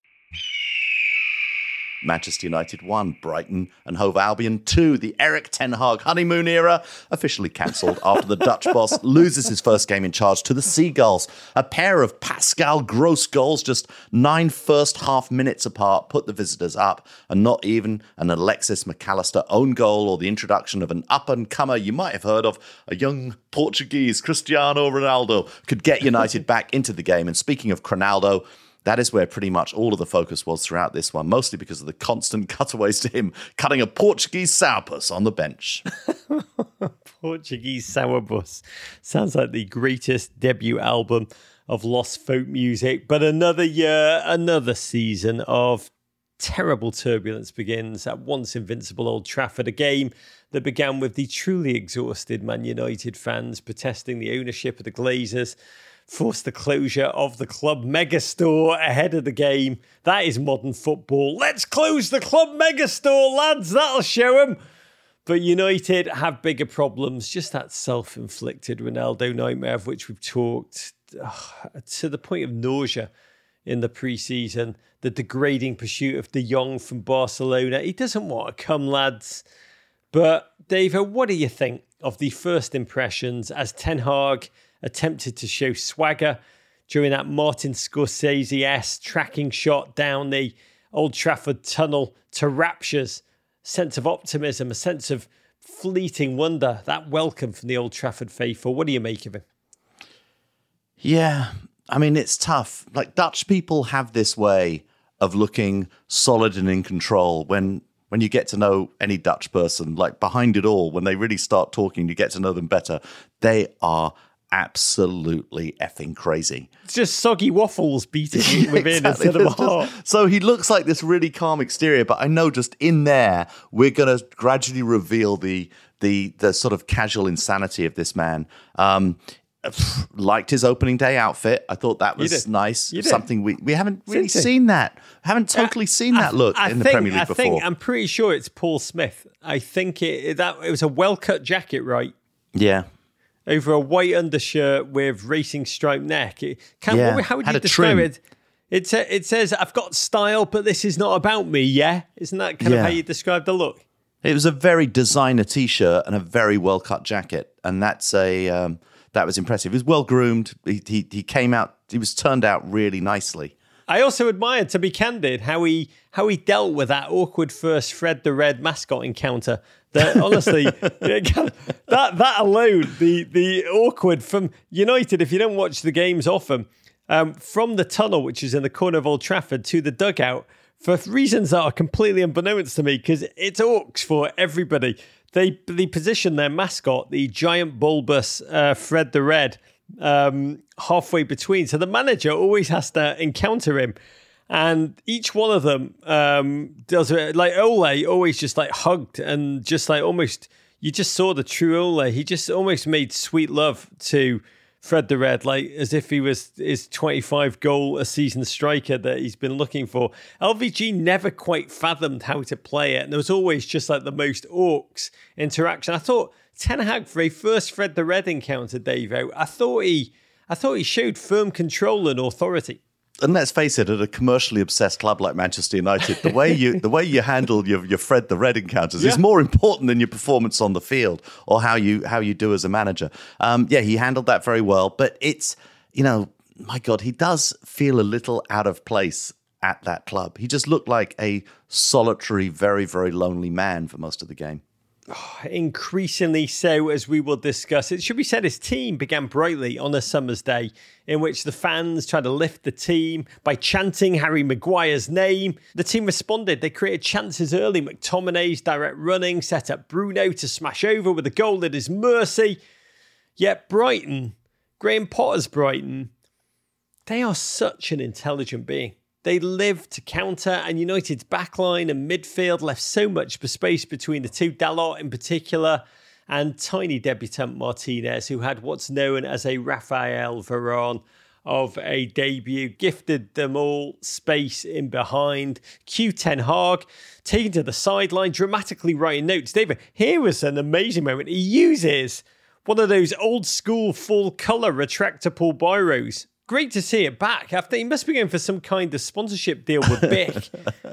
Manchester United one, Brighton and Hove Albion two. The Erik ten Hag honeymoon era officially cancelled after the Dutch boss loses his first game in charge to the Seagulls. A pair of Pascal Gross goals just nine first half minutes apart put the visitors up, and not even an Alexis McAllister own goal or the introduction of an up-and-comer you might have heard of, a young Portuguese Cristiano Ronaldo, could get United back into the game. And speaking of Ronaldo, that is where pretty much all of the focus was throughout this one, mostly because of the constant cutaways to him cutting a Portuguese sourpuss on the bench. Portuguese sourpuss. Sounds like the greatest debut album of lost folk music. But another year, another season of terrible turbulence begins at once invincible Old Trafford, a game that began with the truly exhausted Man United fans protesting the ownership of the Glazers, forced the closure of the club megastore ahead of the game. That is modern football. Let's close the club megastore, lads. That'll show them. But United have bigger problems. Just that self-inflicted Ronaldo nightmare of which we've talked ugh, to the point of nausea in the pre-season. The degrading pursuit of De Jong from Barcelona. He doesn't want to come, lads. But, David, what do you think of the first impressions as Ten Hag attempted to show swagger during that Martin Scorsese-esque tracking shot down the Old Trafford tunnel to rapture's sense of optimism, a sense of fleeting wonder, that welcome from the Old Trafford faithful? What do you make of it? Yeah, I mean, it's tough. Like, Dutch people have this way of looking solid and in control when when you get to know any Dutch person, like behind it all, when they really start talking, you get to know them better. They are absolutely effing crazy. It's just soggy waffles beating you within exactly. instead of a heart. Just, so he looks like this really calm exterior, but I know just in there, we're going to gradually reveal the the the sort of casual insanity of this man. Um, liked his opening day outfit. I thought that was nice. Something we, we haven't really Since seen that. Haven't totally seen that look I, I in the think, Premier League I before. Think, I'm pretty sure it's Paul Smith. I think it that it was a well-cut jacket, right? Yeah. Over a white undershirt with racing striped neck. It, can, yeah. what, how would Had you a describe trim. it? It, it says, I've got style, but this is not about me, yeah? Isn't that kind yeah. of how you describe the look? It was a very designer T-shirt and a very well-cut jacket. And that's a um, that was impressive. He was well-groomed. He, he, he came out, he was turned out really nicely. I also admired, to be candid, how he how he dealt with that awkward first Fred the Red mascot encounter. That honestly, that that alone, the the awkward from United. If you don't watch the games often, um, from the tunnel, which is in the corner of Old Trafford, to the dugout, for reasons that are completely unbeknownst to me, because it's orcs for everybody. They they position their mascot, the giant bulbous uh, Fred the Red, um, halfway between. So the manager always has to encounter him. And each one of them um, does it. Like Ole always just like hugged and just like almost, you just saw the true Ole. He just almost made sweet love to Fred the Red, like as if he was his twenty-five goal a season striker that he's been looking for. L V G never quite fathomed how to play it. And there was always just like the most orcs interaction. I thought Ten Hag for a first Fred the Red encounter, Dave, I thought he, I thought he showed firm control and authority. And let's face it, at a commercially obsessed club like Manchester United, the way you the way you handle your, your Fred the Red encounters yeah. is more important than your performance on the field or how you how you do as a manager. Um, yeah, he handled that very well. But it's, you know, my God, he does feel a little out of place at that club. He just looked like a solitary, very, very lonely man for most of the game. Oh, increasingly so, as we will discuss. It should be said his team began brightly on a summer's day in which the fans tried to lift the team by chanting Harry Maguire's name. The team responded. They created chances early. McTominay's direct running set up Bruno to smash over with a goal at his mercy. Yet Brighton, Graham Potter's Brighton, they are such an intelligent being. They live to counter, and United's backline and midfield left so much space between the two, Dalot in particular, and tiny debutant Martinez, who had what's known as a Raphael Varane of a debut, gifted them all space in behind. Q Ten Hag taken to the sideline, dramatically writing notes. David, here was an amazing moment. He uses one of those old school full colour retractable biros. Great to see it back after he must be going for some kind of sponsorship deal with Bic.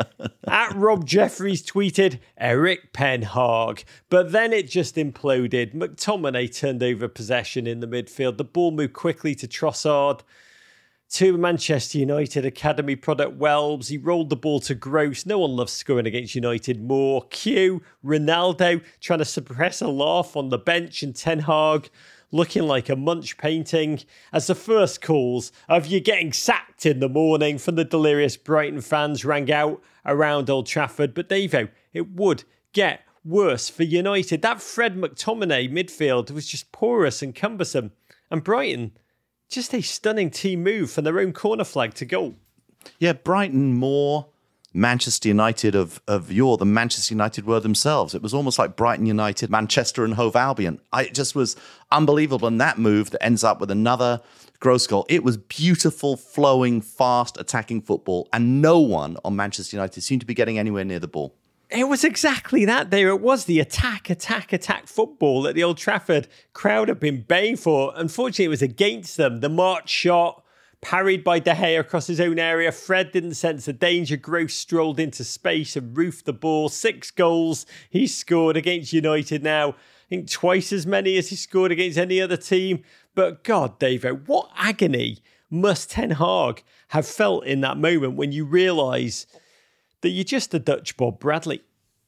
At Rob Jeffries tweeted, Eric Ten Hag. But then it just imploded. McTominay turned over possession in the midfield. The ball moved quickly to Trossard, to Manchester United Academy product Welbs. He rolled the ball to Gross. No one loves scoring against United more. Q, Ronaldo trying to suppress a laugh on the bench, and Ten Hag looking like a Munch painting as the first calls of "you're getting sacked" in the morning from the delirious Brighton fans rang out around Old Trafford. But Davo, it would get worse for United. That Fred McTominay midfield was just porous and cumbersome. And Brighton, just a stunning team move from their own corner flag to goal. Yeah, Brighton more Manchester United of, of yore than Manchester United were themselves. It was almost like Brighton United, Manchester and Hove Albion. I, it just was unbelievable. And that move that ends up with another gross goal. It was beautiful, flowing, fast, attacking football. And no one on Manchester United seemed to be getting anywhere near the ball. It was exactly that there. It was the attack, attack, attack football that the Old Trafford crowd have been baying for. Unfortunately, it was against them. The March shot, parried by De Gea across his own area. Fred didn't sense the danger. Gross strolled into space and roofed the ball. Six goals he's scored against United now. I think twice as many as he scored against any other team. But God, Davo, what agony must Ten Hag have felt in that moment when you realise that you're just a Dutch Bob Bradley?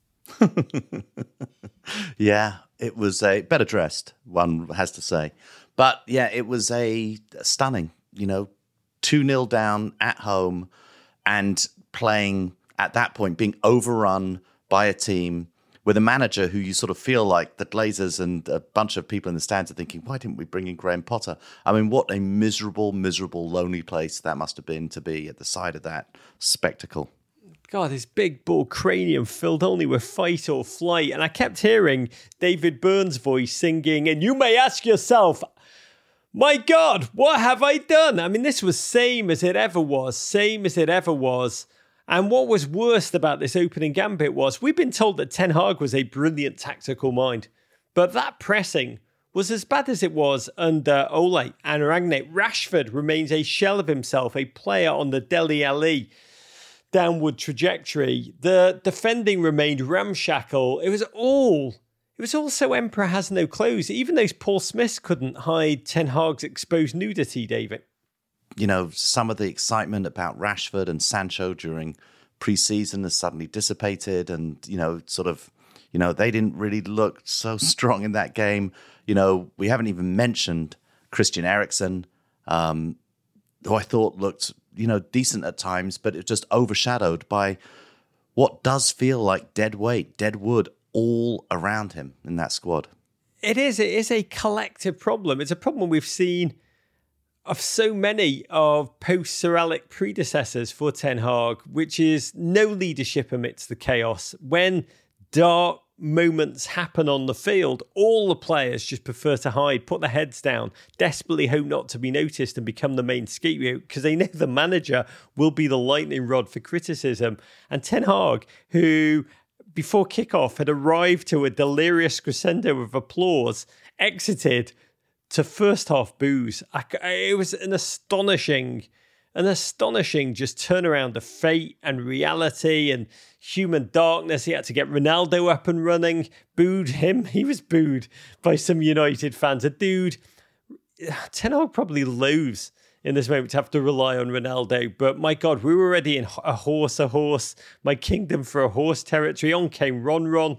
Yeah, it was a better dressed, one has to say. But yeah, it was a stunning, you know, two nil down at home and playing at that point, being overrun by a team with a manager who you sort of feel like the Glazers and a bunch of people in the stands are thinking, why didn't we bring in Graham Potter? I mean, what a miserable, miserable, lonely place that must have been to be at the side of that spectacle. God, his big bull cranium filled only with fight or flight. And I kept hearing David Byrne's voice singing, and you may ask yourself, my God, what have I done? I mean, this was same as it ever was, same as it ever was. And what was worst about this opening gambit was we've been told that Ten Hag was a brilliant tactical mind. But that pressing was as bad as it was under Ole and Rangnick. Rashford remains a shell of himself, a player on the Dele Alli downward trajectory. The defending remained ramshackle. It was all... It was also Emperor has no clothes. Even those Paul Smiths couldn't hide Ten Hag's exposed nudity, David. You know, some of the excitement about Rashford and Sancho during pre-season has suddenly dissipated, and, you know, sort of, you know, they didn't really look so strong in that game. You know, we haven't even mentioned Christian Eriksen, um, who I thought looked, you know, decent at times, but it just overshadowed by what does feel like dead weight, dead wood, all around him in that squad. It is. It is a collective problem. It's a problem we've seen of so many of post-Sir Alex predecessors for Ten Hag, which is no leadership amidst the chaos. When dark moments happen on the field, all the players just prefer to hide, put their heads down, desperately hope not to be noticed and become the main scapegoat because they know the manager will be the lightning rod for criticism. And Ten Hag, who before kickoff had arrived to a delirious crescendo of applause, exited to first half boos. I, it was an astonishing, an astonishing just turnaround of fate and reality and human darkness. He had to get Ronaldo up and running, booed him. He was booed by some United fans. A dude, Ten Hag probably loathes in this moment to have to rely on Ronaldo. But my God, we were already in a horse, a horse, my kingdom for a horse territory. On came Ron Ron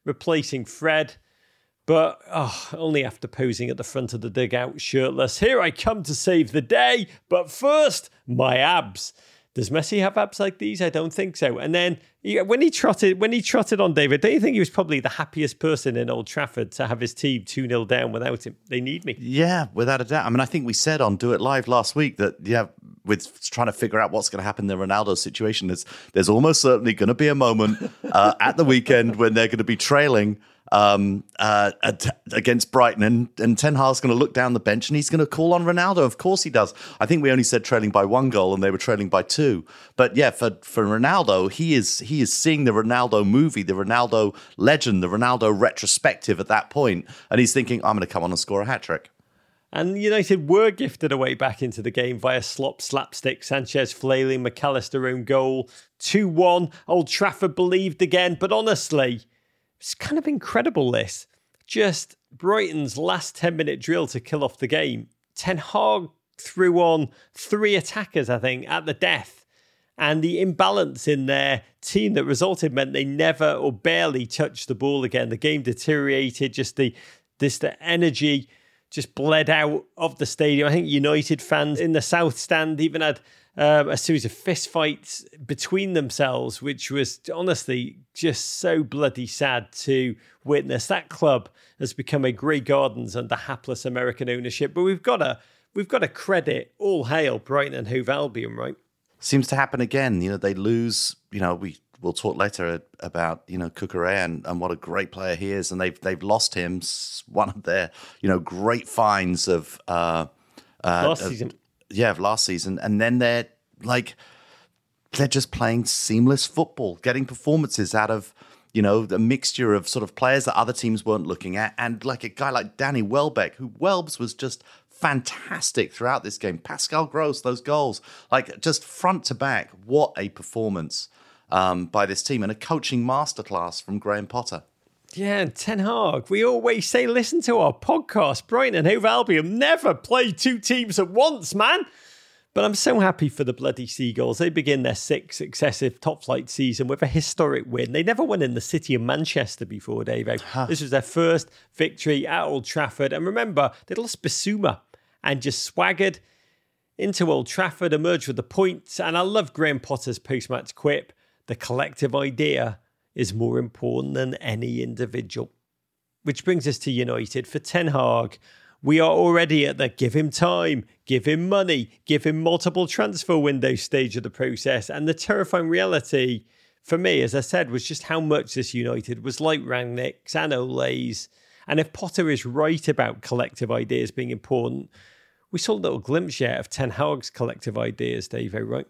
replacing Fred. But oh, only after posing at the front of the dugout shirtless. Here I come to save the day. But first, my abs. Does Messi have abs like these? I don't think so. And then he, when he trotted when he trotted on, David, don't you think he was probably the happiest person in Old Trafford to have his team two nil down without him? They need me. Yeah, without a doubt. I mean, I think we said on Do It Live last week that, yeah, with trying to figure out what's going to happen in the Ronaldo situation, there's, there's almost certainly going to be a moment uh, at the weekend when they're going to be trailing um, uh, at, against Brighton, and, and Ten Hag's going to look down the bench and he's going to call on Ronaldo. Of course he does. I think we only said trailing by one goal and they were trailing by two. But yeah, for, for Ronaldo, he is he is seeing the Ronaldo movie, the Ronaldo legend, the Ronaldo retrospective at that point, and he's thinking, I'm going to come on and score a hat-trick. And United were gifted a way back into the game via slop slapstick. Sanchez flailing, McAllister own goal. two one. Old Trafford believed again. But honestly, it's kind of incredible, this. Just Brighton's last ten-minute drill to kill off the game. Ten Hag threw on three attackers, I think, at the death. And the imbalance in their team that resulted meant they never or barely touched the ball again. The game deteriorated. Just the, this, the energy just bled out of the stadium. I think United fans in the South Stand even had um, a series of fistfights between themselves, which was honestly just so bloody sad to witness. That club has become a Grey Gardens under hapless American ownership. But we've got to we've got to credit all hail Brighton and Hove Albion, right? Seems to happen again. You know, they lose. You know, we we'll talk later about you know Cucurella and, and what a great player he is, and they've they've lost him. One of their you know great finds of uh, uh, last of, season. Yeah, of last season, and then they're like they're just playing seamless football, getting performances out of you know the mixture of sort of players that other teams weren't looking at, and like a guy like Danny Welbeck, who Welbs was just fantastic throughout this game. Pascal Gross, those goals, like just front to back, what a performance um, by this team, and a coaching masterclass from Graham Potter. Yeah, and Ten Hag, we always say, listen to our podcast. Brighton and Hove Albion never play two teams at once, man. But I'm so happy for the bloody Seagulls. They begin their sixth successive top-flight season with a historic win. They never won in the city of Manchester before, Davo. Huh. This was their first victory at Old Trafford. And remember, they lost Bissouma and just swaggered into Old Trafford, emerged with the points. And I love Graham Potter's post-match quip. The collective idea is more important than any individual. Which brings us to United. For Ten Hag, we are already at the give him time, give him money, give him multiple transfer window stage of the process. And the terrifying reality for me, as I said, was just how much this United was like Rangnick's and Ole's. And if Potter is right about collective ideas being important, we saw a little glimpse yet of Ten Hag's collective ideas, Davo, right?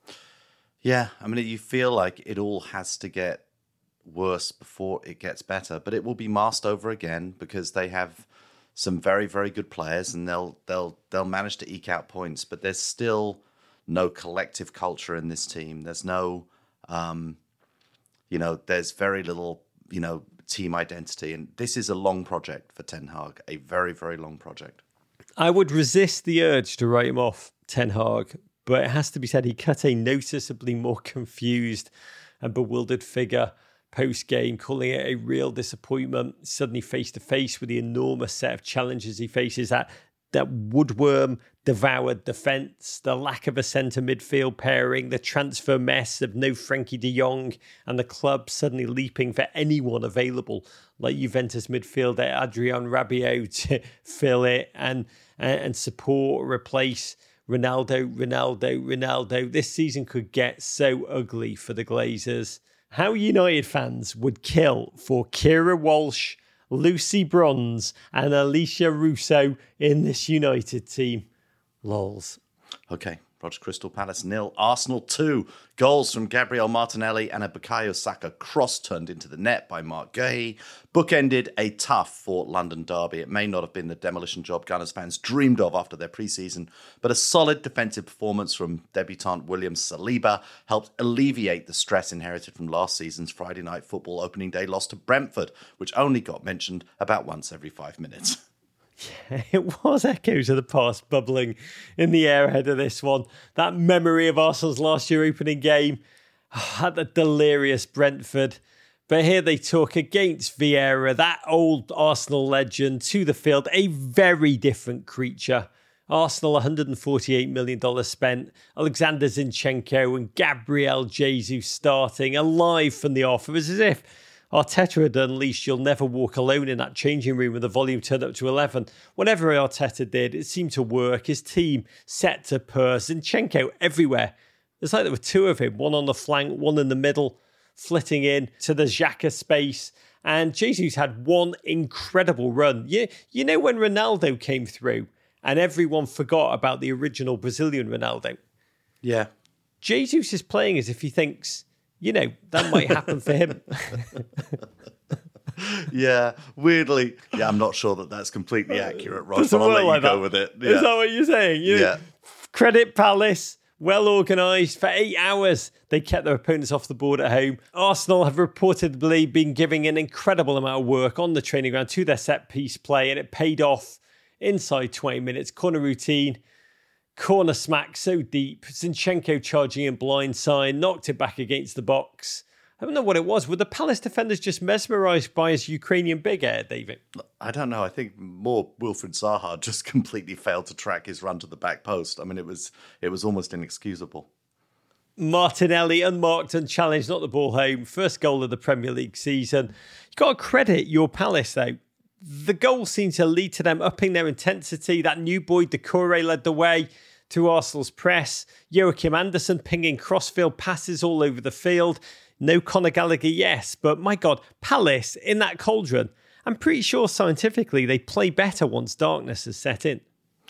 Yeah, I mean, you feel like it all has to get worse before it gets better, but it will be masked over again because they have some very, very good players, and they'll they'll they'll manage to eke out points. But there's still no collective culture in this team. There's no, um, you know, there's very little, you know, team identity, and this is a long project for Ten Hag, a very, very long project. I would resist the urge to write him off, Ten Hag, but it has to be said he cut a noticeably more confused and bewildered figure post-game, calling it a real disappointment, suddenly face-to-face with the enormous set of challenges he faces, that, that woodworm-devoured defence, the lack of a centre midfield pairing, the transfer mess of no Frankie de Jong, and the club suddenly leaping for anyone available, like Juventus midfielder Adrian Rabiot, to fill it and, and support, replace Ronaldo, Ronaldo, Ronaldo. This season could get so ugly for the Glazers. How United fans would kill for Kira Walsh, Lucy Bronze, and Alicia Russo in this United team. Lols. Okay, Roger Crystal Palace nil, Arsenal two. Goals from Gabriel Martinelli and a Bukayo Saka cross turned into the net by Mark Guehi. Bookended a tough Fort London derby. It may not have been the demolition job Gunners fans dreamed of after their preseason, but a solid defensive performance from debutant William Saliba helped alleviate the stress inherited from last season's Friday night football opening day loss to Brentford, which only got mentioned about once every five minutes. Yeah, it was echoes of the past bubbling in the air ahead of this one. That memory of Arsenal's last year opening game at the delirious Brentford. But here they took against Vieira, that old Arsenal legend, to the field, a very different creature. Arsenal, one hundred forty-eight million dollars spent. Alexander Zinchenko and Gabriel Jesus starting, alive from the off. It was as if Arteta had unleashed "You'll never walk alone" in that changing room with the volume turned up to eleven. Whatever Arteta did, it seemed to work. His team set to purse. Zinchenko everywhere. It's like there were two of him, one on the flank, one in the middle, flitting in to the Xhaka space. And Jesus had one incredible run. You, you know when Ronaldo came through and everyone forgot about the original Brazilian Ronaldo? Yeah. Jesus is playing as if he thinks, you know, that might happen for him. Yeah, weirdly. Yeah, I'm not sure that that's completely accurate, Ross. Doesn't I'll work let you like go that. with it. Yeah. Is that what you're saying? You Yeah. Credit Palace. Well organised. For eight hours, they kept their opponents off the board at home. Arsenal have reportedly been giving an incredible amount of work on the training ground to their set-piece play, and it paid off inside twenty minutes. Corner routine, corner smack so deep. Zinchenko charging in blindside, knocked it back against the box. I don't know what it was. Were the Palace defenders just mesmerised by his Ukrainian big air, David? I don't know. I think more Wilfried Zaha just completely failed to track his run to the back post. I mean, it was it was almost inexcusable. Martinelli, unmarked, unchallenged, not the ball home. First goal of the Premier League season. You've got to credit your Palace, though. The goal seemed to lead to them upping their intensity. That new boy, Doucouré, led the way to Arsenal's press. Joachim Andersen pinging crossfield passes all over the field. No Conor Gallagher, yes, but my God, Palace in that cauldron, I'm pretty sure scientifically they play better once darkness has set in.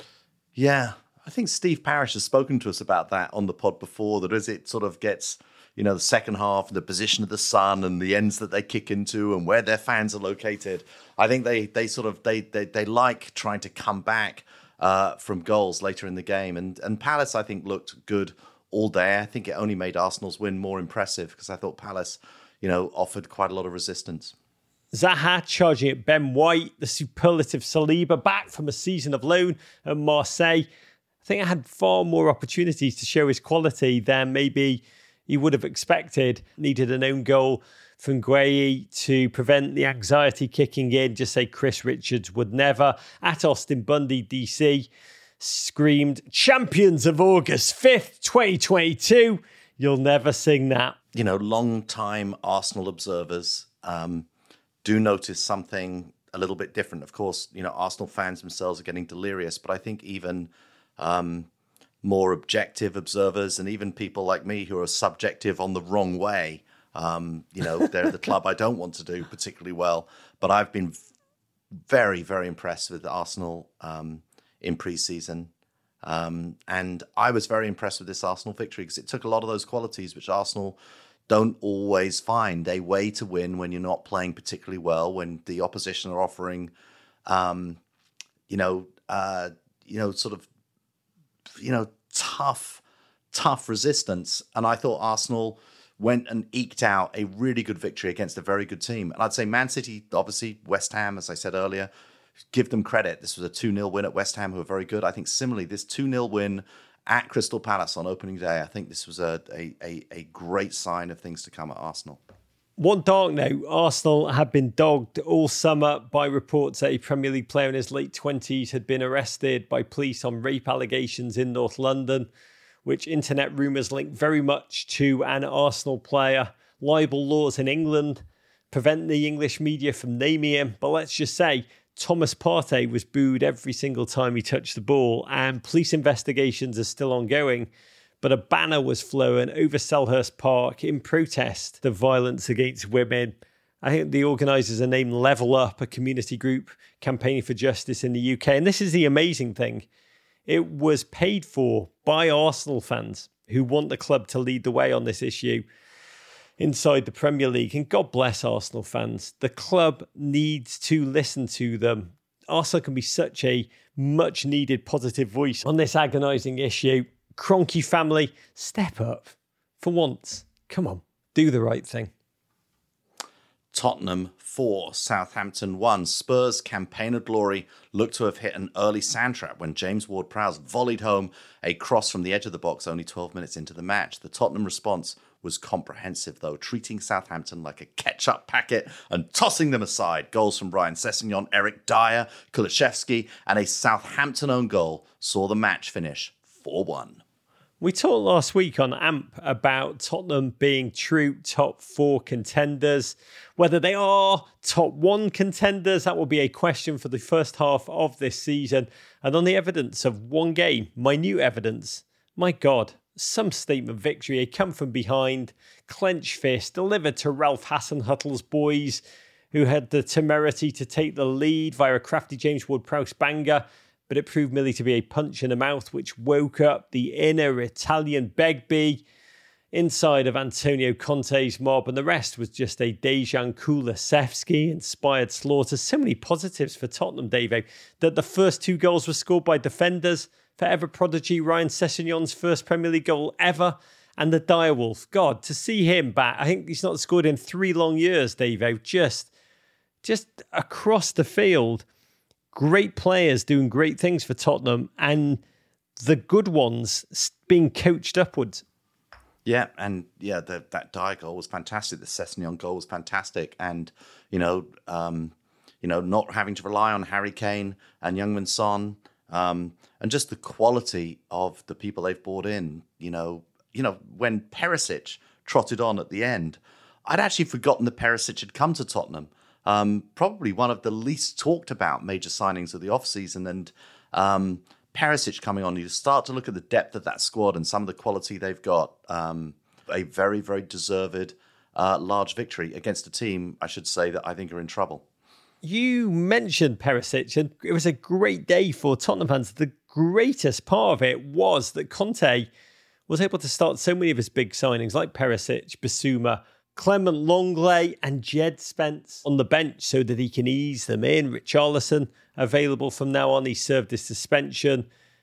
Yeah, I think Steve Parish has spoken to us about that on the pod before, that as it sort of gets, you know, the second half and the position of the sun and the ends that they kick into and where their fans are located, I think they they sort of, they they, they like trying to come back uh, from goals later in the game. And, and Palace, I think, looked good all day. I think it only made Arsenal's win more impressive because I thought Palace, you know, offered quite a lot of resistance. Zaha charging at Ben White, the superlative Saliba back from a season of loan at Marseille. I think I had far more opportunities to show his quality than maybe he would have expected. Needed an own goal from Gueye to prevent the anxiety kicking in. Just say Chris Richards would never. At Austin Bundy, D C, screamed, "Champions of August fifth, twenty twenty-two. You'll never sing that." You know, long-time Arsenal observers um, do notice something a little bit different. Of course, you know, Arsenal fans themselves are getting delirious, but I think even um, more objective observers and even people like me who are subjective on the wrong way, um, you know, they're the club I don't want to do particularly well. But I've been very, very impressed with Arsenal um in pre-season. Um, and I was very impressed with this Arsenal victory because it took a lot of those qualities which Arsenal don't always find. A way to win when you're not playing particularly well, when the opposition are offering, um, you know, uh, you know, sort of, you know, tough, tough resistance. And I thought Arsenal went and eked out a really good victory against a very good team. And I'd say Man City, obviously, West Ham, as I said earlier, give them credit. This was a two nil win at West Ham, who are very good. I think similarly, this two nil win at Crystal Palace on opening day, I think this was a, a, a, a great sign of things to come at Arsenal. One dark note, Arsenal had been dogged all summer by reports that a Premier League player in his late twenties had been arrested by police on rape allegations in North London, which internet rumours link very much to an Arsenal player. Libel laws in England prevent the English media from naming him, but let's just say Thomas Partey was booed every single time he touched the ball, and police investigations are still ongoing. But a banner was flown over Selhurst Park in protest of violence against women. I think the organisers are named Level Up, a community group campaigning for justice in the U K. And this is the amazing thing. It was paid for by Arsenal fans who want the club to lead the way on this issue inside the Premier League. And God bless Arsenal fans. The club needs to listen to them. Arsenal can be such a much needed positive voice on this agonising issue. Kroenke family, step up. For once, come on, do the right thing. Tottenham four, Southampton one. Spurs' campaign of glory looked to have hit an early sand trap when James Ward-Prowse volleyed home a cross from the edge of the box only twelve minutes into the match. The Tottenham response was comprehensive, though, treating Southampton like a ketchup packet and tossing them aside. Goals from Ryan Sessegnon, Eric Dyer, Kulusevski, and a Southampton own goal saw the match finish four one. We talked last week on A M P about Tottenham being true top four contenders. Whether they are top one contenders, that will be a question for the first half of this season. And on the evidence of one game, minute evidence, my God, some statement victory, a come from behind, clenched fist, delivered to Ralph Hasenhüttl's boys, who had the temerity to take the lead via a crafty James Ward-Prowse banger. But it proved merely to be a punch in the mouth, which woke up the inner Italian Begbie inside of Antonio Conte's mob. And the rest was just a Dejan Kulusevski-inspired slaughter. So many positives for Tottenham, Davo, that the first two goals were scored by defenders. Forever prodigy Ryan Sessegnon's first Premier League goal ever. And the Direwolf, God, to see him back. I think he's not scored in three long years, Davo. Just, just across the field. Great players doing great things for Tottenham and the good ones being coached upwards. Yeah, and yeah, the, that Dyer goal was fantastic. The Sessegnon goal was fantastic. And, you know, um, you know, not having to rely on Harry Kane and Heung-min Son, um, and just the quality of the people they've brought in. You know, you know, when Perisic trotted on at the end, I'd actually forgotten that Perisic had come to Tottenham. Um, probably one of the least talked about major signings of the offseason. And um, Perisic coming on, you start to look at the depth of that squad and some of the quality they've got. Um, a very, very deserved uh, large victory against a team, I should say, that I think are in trouble. You mentioned Perisic, and it was a great day for Tottenham fans. The greatest part of it was that Conte was able to start so many of his big signings like Perisic, Bissouma, Clement Longley and Jed Spence on the bench so that he can ease them in. Richarlison available from now on. He served his suspension.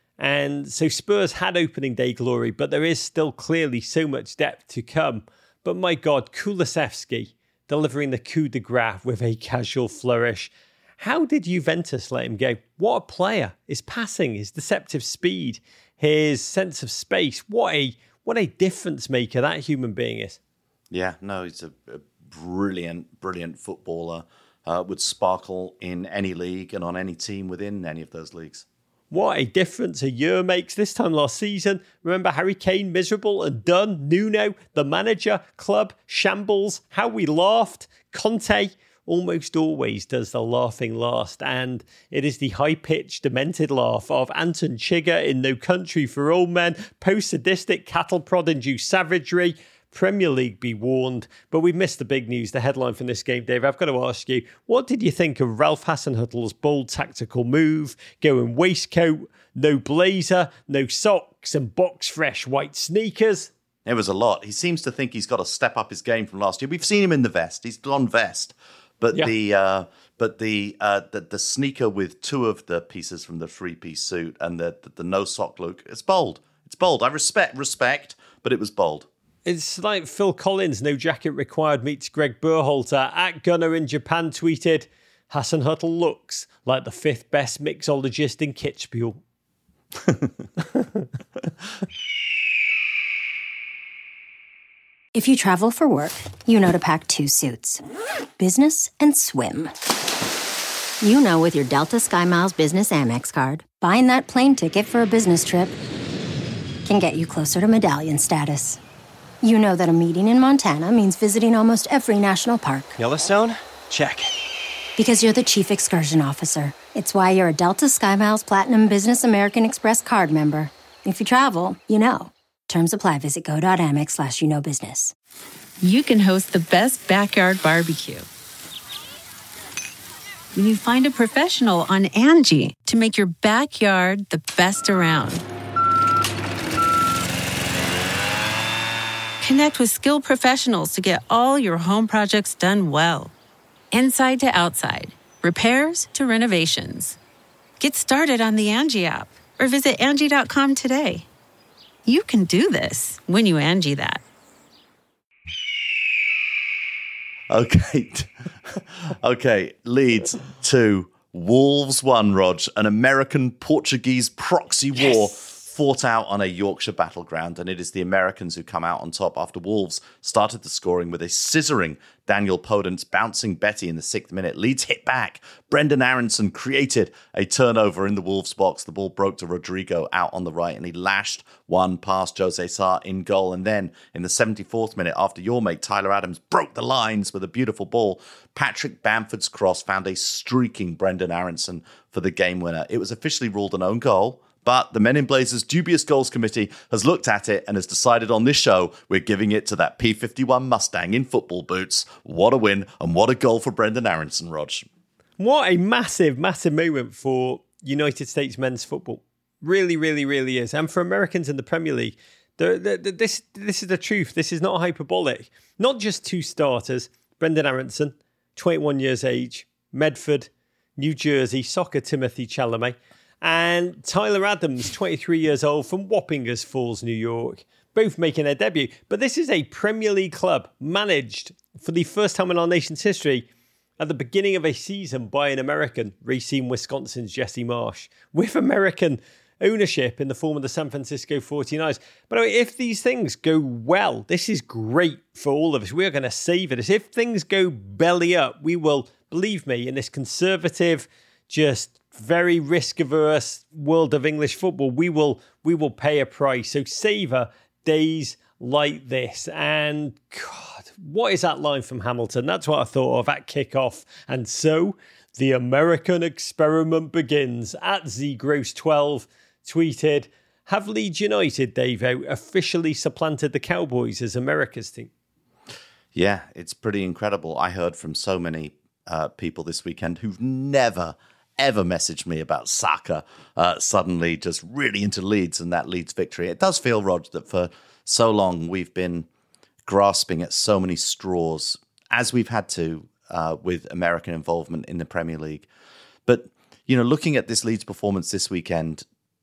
And so Spurs had opening day glory, but there is still clearly so much depth to come. But my God, Kulusevski delivering the coup de grace with a casual flourish. How did Juventus let him go? What a player. His passing, his deceptive speed, his sense of space. What a, what a difference maker that human being is. Yeah, no, he's a, a brilliant, brilliant footballer. Uh, would sparkle in any league and on any team within any of those leagues. What a difference a year makes. This time last season, remember Harry Kane, miserable and done. Nuno, the manager, club, shambles. How we laughed. Conte almost always does the laughing last. And it is the high-pitched, demented laugh of Anton Chigga in No Country for Old Men. Post-sadistic cattle prod-induced savagery. Premier League be warned. But we've missed the big news, the headline from this game, Dave. I've got to ask you, what did you think of Ralph Hasenhüttl's bold tactical move, going waistcoat, no blazer, no socks, and box-fresh white sneakers? It was a lot. He seems to think he's got to step up his game from last year. We've seen him in the vest. He's gone vest. But yeah. the uh, but the, uh, the the sneaker with two of the pieces from the three-piece suit and the, the, the no-sock look, it's bold. It's bold. I respect, respect, but it was bold. It's like Phil Collins, no jacket required, meets Greg Berhalter. At Gunner in Japan tweeted, Hasenhüttl looks like the fifth best mixologist in Kitzbühel. If you travel for work, you know to pack two suits. Business and swim. You know with your Delta SkyMiles Business Amex card, buying that plane ticket for a business trip can get you closer to medallion status. You know that a meeting in Montana means visiting almost every national park. Yellowstone? Check. Because you're the chief excursion officer. It's why you're a Delta SkyMiles Platinum Business American Express card member. If you travel, you know. Terms apply. Visit go.amex slash you know business. You can host the best backyard barbecue when you find a professional on Angie to make your backyard the best around. Connect with skilled professionals to get all your home projects done well. Inside to outside, repairs to renovations. Get started on the Angie app or visit Angie dot com today. You can do this when you Angie that. Okay. okay. Leeds two, Wolves one, Rog. An American-Portuguese proxy war. Yes. fought out on a Yorkshire battleground, and it is the Americans who come out on top after Wolves started the scoring with a scissoring Daniel Podence bouncing Betty in the sixth minute. Leeds hit back. Brendan Aronson created a turnover in the Wolves box. The ball broke to Rodrigo out on the right, and he lashed one past Jose Sarr in goal. And then in the seventy-fourth minute, after your mate Tyler Adams broke the lines with a beautiful ball, Patrick Bamford's cross found a streaking Brendan Aronson for the game winner. It was officially ruled an own goal, but the Men in Blazers Dubious Goals Committee has looked at it and has decided on this show we're giving it to that P fifty-one Mustang in football boots. What a win and what a goal for Brendan Aronson, Rog. What a massive, massive moment for United States men's football. Really, really, really is. And for Americans in the Premier League, the, the, the, this, this is the truth. This is not hyperbolic. Not just two starters, Brendan Aronson, twenty-one years age, Medford, New Jersey, soccer Timothy Chalamet, and Tyler Adams, twenty-three years old, from Wappingers Falls, New York, both making their debut. But this is a Premier League club managed for the first time in our nation's history at the beginning of a season by an American, Racine, Wisconsin's Jesse Marsh, with American ownership in the form of the San Francisco forty-niners. But if these things go well, this is great for all of us. We are going to savour this. If things go belly up, we will, believe me, in this conservative, just very risk-averse world of English football, we will we will pay a price. So savour days like this. And God, what is that line from Hamilton? That's what I thought of at kickoff. And so the American experiment begins. At Z Gross twelve tweeted, have Leeds United, Davo, officially supplanted the Cowboys as America's team? Yeah, it's pretty incredible. I heard from so many uh, people this weekend who've never ever messaged me about soccer, uh, suddenly just really into Leeds and that Leeds victory. It does feel, Rog, that for so long we've been grasping at so many straws, as we've had to uh, with American involvement in the Premier League. But, you know, looking at this Leeds performance this weekend,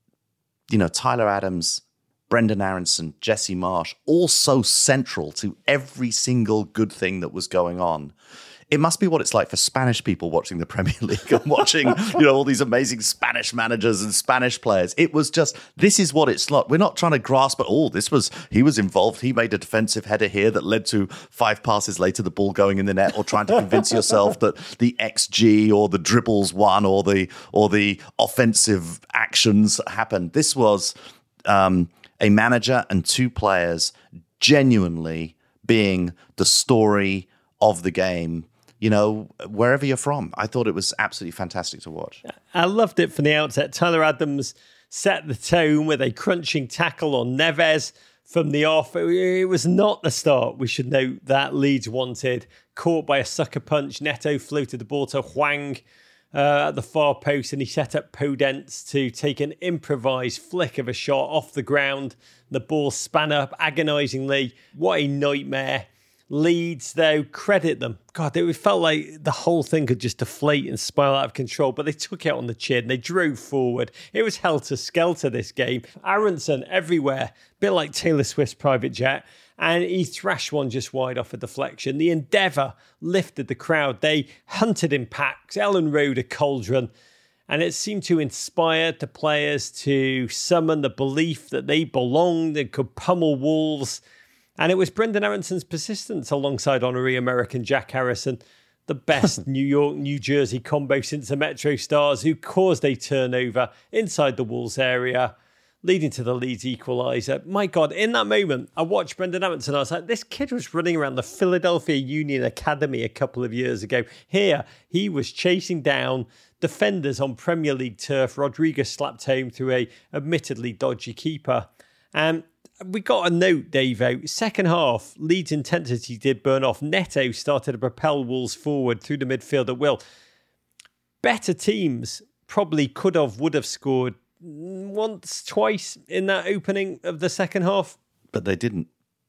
you know, Tyler Adams, Brendan Aronson, Jesse Marsh, all so central to every single good thing that was going on. It must be what it's like for Spanish people watching the Premier League and watching, you know, all these amazing Spanish managers and Spanish players. It was just, this is what it's like. We're not trying to grasp at all. This was, he was involved. He made a defensive header here that led to five passes later, the ball going in the net, or trying to convince yourself that the X G or the dribbles won or the, or the offensive actions happened. This was um, a manager and two players genuinely being the story of the game, you know, wherever you're from. I thought it was absolutely fantastic to watch. I loved it from the outset. Tyler Adams set the tone with a crunching tackle on Neves from the off. It was not the start, we should note, that Leeds wanted. Caught by a sucker punch, Neto floated the ball to Hwang uh, at the far post, and he set up Podence to take an improvised flick of a shot off the ground. The ball span up agonisingly. What a nightmare. Leeds, though, credit them. God, it felt like the whole thing could just deflate and spiral out of control, but they took it on the chin. They drove forward. It was helter-skelter, this game. Aronson everywhere, a bit like Taylor Swift's private jet, and he thrashed one just wide off a deflection. The endeavour lifted the crowd. They hunted in packs. Ellen Road a cauldron, and it seemed to inspire the players to summon the belief that they belonged and could pummel Wolves. And it was Brendan Aronson's persistence alongside honorary American Jack Harrison, the best New York, New Jersey combo since the Metro Stars, who caused a turnover inside the Wolves area, leading to the Leeds equaliser. My God, in that moment, I watched Brendan Aronson. I was like, this kid was running around the Philadelphia Union Academy a couple of years ago. Here, he was chasing down defenders on Premier League turf. Rodriguez slapped home through a admittedly dodgy keeper. Um, we got a note, Davo. Second half, Leeds' intensity did burn off. Neto started to propel Wolves forward through the midfield at will. Better teams probably could have, would have scored once, twice in that opening of the second half. But they didn't.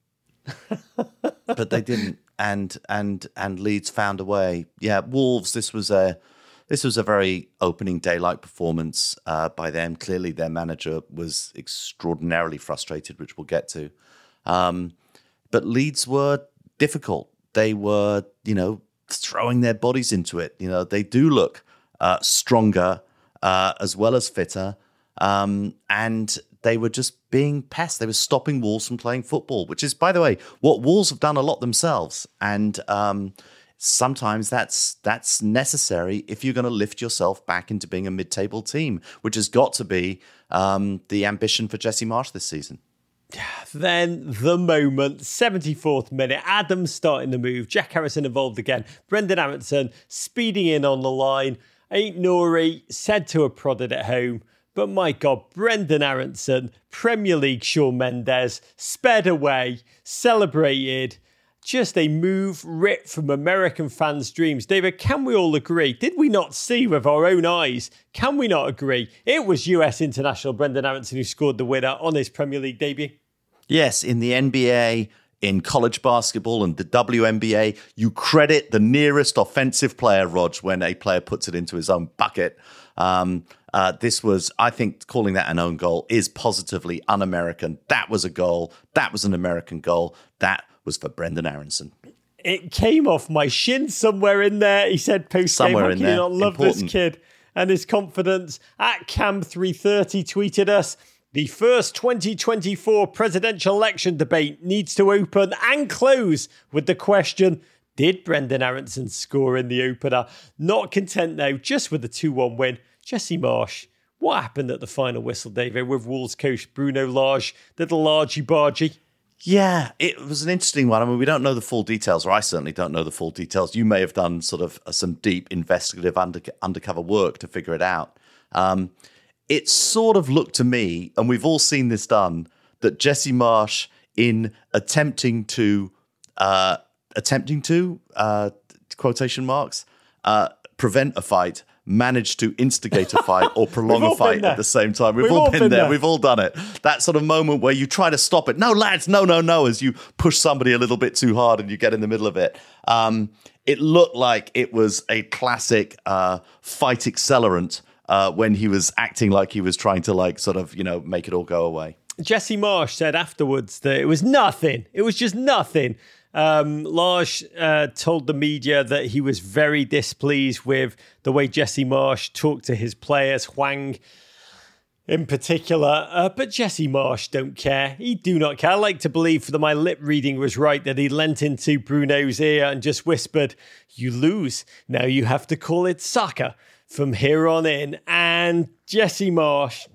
but they didn't. And and and Leeds found a way. Yeah, Wolves, this was a This was a very opening day-like performance uh, by them. Clearly, their manager was extraordinarily frustrated, which we'll get to. Um, but Leeds were difficult. They were, you know, throwing their bodies into it. You know, they do look uh, stronger uh, as well as fitter. Um, and they were just being pests. They were stopping Wolves from playing football, which is, by the way, what Wolves have done a lot themselves. And um, sometimes that's that's necessary if you're going to lift yourself back into being a mid-table team, which has got to be um, the ambition for Jesse Marsch this season. Then the moment, seventy-fourth minute, Adams starting the move, Jack Harrison involved again, Brendan Aronson speeding in on the line. Ain't Nori said to have prodded at home, but my God, Brendan Aronson, Premier League Shawn Mendes, sped away, celebrated. Just a move ripped from American fans' dreams. David, can we all agree? Did we not see with our own eyes? Can we not agree? It was U S international Brendan Aronson who scored the winner on his Premier League debut. Yes, in the N B A, in college basketball and the W N B A, you credit the nearest offensive player, Rog, when a player puts it into his own bucket. Um, uh, this was, I think, calling that an own goal is positively un-American. That was a goal. That was an American goal. That was for Brendan Aronson. It came off my shin somewhere in there. He said post-game, Somewhere how in can there. you not love Important. this kid and his confidence? At Cam three thirty tweeted us, the first twenty twenty-four presidential election debate needs to open and close with the question, did Brendan Aronson score in the opener? Not content now, just with a two one win. Jesse Marsch, what happened at the final whistle, David, with Wolves coach Bruno Lage, little Largy-bargy? Yeah, it was an interesting one. I mean, we don't know the full details, or I certainly don't know the full details. You may have done sort of some deep investigative under, undercover work to figure it out. Um, it sort of looked to me, and we've all seen this done, that Jesse Marsch, in attempting to, uh, attempting to, uh, quotation marks, uh, prevent a fight, managed to instigate a fight or prolong a fight at the same time. We've, We've all, all been, been there. there. We've all done it. That sort of moment where you try to stop it. No, lads, no, no, no, as you push somebody a little bit too hard and you get in the middle of it. Um, it looked like it was a classic uh, fight accelerant uh, when he was acting like he was trying to like sort of, you know, make it all go away. Jesse Marsch said afterwards that it was nothing. It was just nothing. Um, Lage uh, told the media that he was very displeased with the way Jesse Marsch talked to his players, Hwang in particular. Uh, but Jesse Marsch don't care. He do not care. I like to believe that my lip reading was right, that he leant into Bruno's ear and just whispered, you lose. Now you have to call it soccer from here on in. And Jesse Marsch,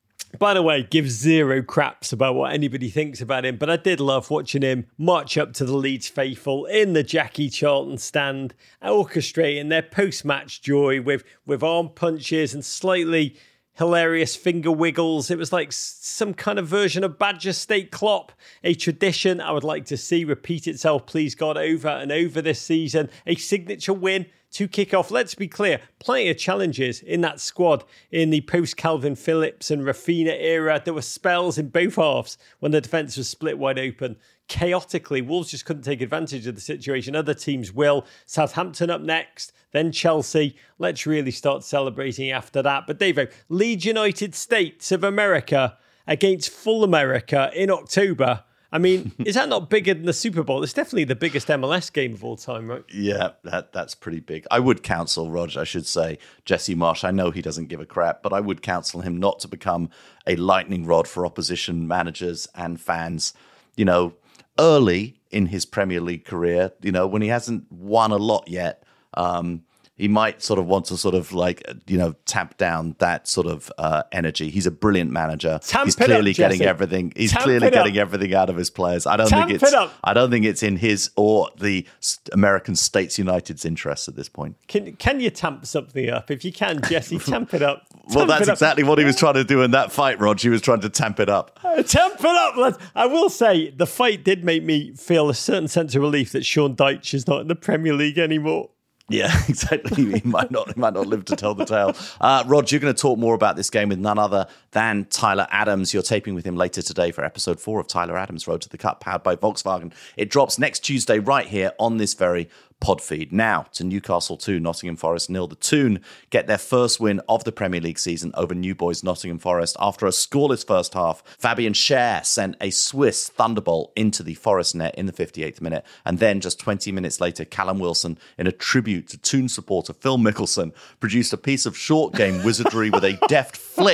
by the way, gives zero craps about what anybody thinks about him, but I did love watching him march up to the Leeds faithful in the Jackie Charlton stand, orchestrating their post-match joy with, with arm punches and slightly hilarious finger wiggles. It was like some kind of version of Badger State Klopp, a tradition I would like to see repeat itself, please God, over and over this season. A signature win to kick off. Let's be clear, plenty of challenges in that squad in the post-Calvin Phillips and Rafinha era. There were spells in both halves when the defence was split wide open. Chaotically, Wolves just couldn't take advantage of the situation. Other teams will. Southampton up next, then Chelsea. Let's really start celebrating after that. But Davo, Leeds United States of America against full America in October. I mean, is that not bigger than the Super Bowl? It's definitely the biggest M L S game of all time, right? Yeah, that that's pretty big. I would counsel, Rog, I should say, Jesse Marsch. I know he doesn't give a crap, but I would counsel him not to become a lightning rod for opposition managers and fans, you know, early in his Premier League career, you know, when he hasn't won a lot yet. Um, he might sort of want to sort of like, you know, tamp down that sort of uh, energy. He's a brilliant manager. Tamp he's it clearly up, getting Jesse. everything. He's Tamp clearly it up. getting everything out of his players. I don't Tamp think it's. it up. I don't think it's in his or the American States United's interests at this point. Can can you tamp something up? If you can, Jesse, tamp it up. Tamp Well, that's it up. exactly what he was trying to do in that fight, Rog. He was trying to tamp it up. Tamp it up, lads. I will say the fight did make me feel a certain sense of relief that Sean Dyche is not in the Premier League anymore. Yeah, exactly. He might not. He might not live to tell the tale. Uh, Rog, you're going to talk more about this game with none other than Tyler Adams. You're taping with him later today for episode four of Tyler Adams' Road to the Cup, powered by Volkswagen. It drops next Tuesday right here on this very pod feed. Now to Newcastle two, Nottingham Forest nil. The Toon get their first win of the Premier League season over New Boys Nottingham Forest after a scoreless first half. Fabian Schär sent a Swiss thunderbolt into the Forest net in the fifty-eighth minute, and then just twenty minutes later, Callum Wilson, in a tribute to Toon supporter Phil Mickelson, produced a piece of short game wizardry with a deft flick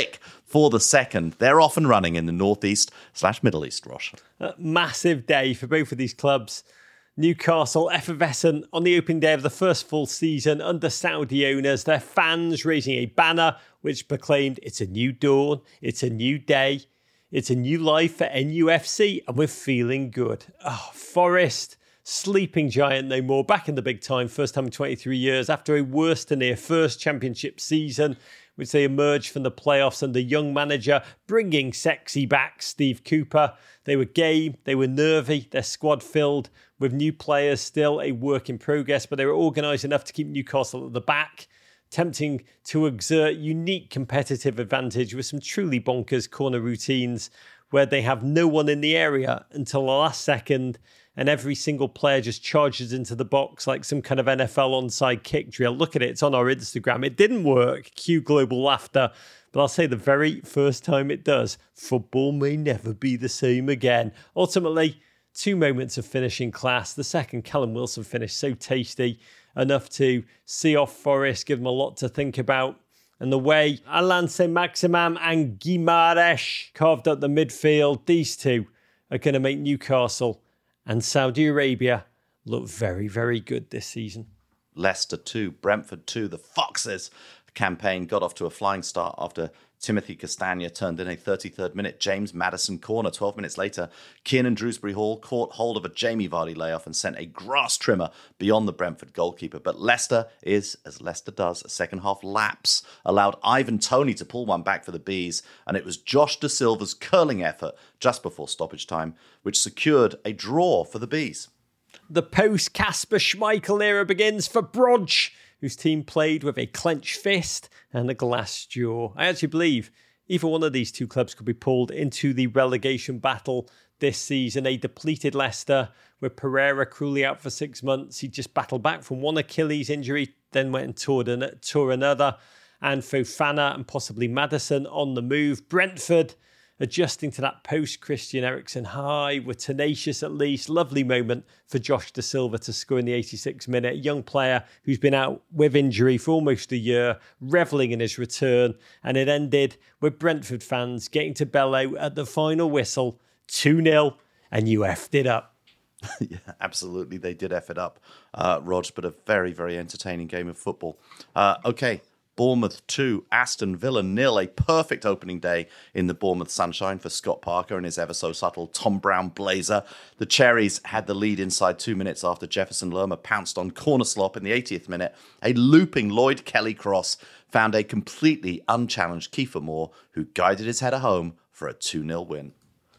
for the second. They're off and running in the northeast slash Middle East, Rosh. A massive day for both of these clubs. Newcastle effervescent on the opening day of the first full season under Saudi owners. Their fans raising a banner which proclaimed it's a new dawn, it's a new day, it's a new life for N U F C, and we're feeling good. Oh, Forest, sleeping giant no more, back in the big time, first time in twenty-three years, after a worse than near first championship season, which they emerged from the playoffs under young manager, bringing sexy back Steve Cooper. They were game, they were nervy, their squad filled with new players, still a work in progress, but they were organised enough to keep Newcastle at the back, tempting to exert unique competitive advantage with some truly bonkers corner routines where they have no one in the area until the last second and every single player just charges into the box like some kind of N F L onside kick drill. Look at it, it's on our Instagram. It didn't work, cue global laughter, but I'll say the very first time it does, football may never be the same again. Ultimately, two moments of finishing class. The second, Callum Wilson finished so tasty, enough to see off Forest, give them a lot to think about. And the way Alain Saint-Maximin and Guimaraes carved up the midfield, these two are going to make Newcastle and Saudi Arabia look very, very good this season. Leicester two, Brentford two. The Foxes campaign got off to a flying start after Timothy Castagna turned in a thirty-third minute James Maddison corner. twelve minutes later, Kiernan Dewsbury Hall caught hold of a Jamie Vardy layoff and sent a grass trimmer beyond the Brentford goalkeeper. But Leicester is, as Leicester does, a second half lapse, allowed Ivan Toney to pull one back for the Bees, and it was Josh Da Silva's curling effort just before stoppage time which secured a draw for the Bees. The post-Kasper Schmeichel era begins for Brodge, whose team played with a clenched fist and a glass jaw. I actually believe either one of these two clubs could be pulled into the relegation battle this season. A depleted Leicester with Pereira cruelly out for six months. He just battled back from one Achilles injury, then went and tore, an- tore another. And Fofana and possibly Maddison on the move. Brentford adjusting to that post-Christian Eriksen high, were tenacious at least. Lovely moment for Josh Da Silva to score in the eighty-sixth minute. A young player who's been out with injury for almost a year, revelling in his return. And it ended with Brentford fans getting to bellow at the final whistle, two nil, and you effed it up. Yeah, absolutely. They did F it up, uh, Rog, but a very, very entertaining game of football. Uh, okay. Bournemouth two, Aston Villa nil. A perfect opening day in the Bournemouth sunshine for Scott Parker and his ever so subtle Tom Brown blazer. The Cherries had the lead inside two minutes after Jefferson Lerma pounced on corner slop in the eightieth minute. A looping Lloyd Kelly cross found a completely unchallenged Kiefer Moore, who guided his header home for a two nil win.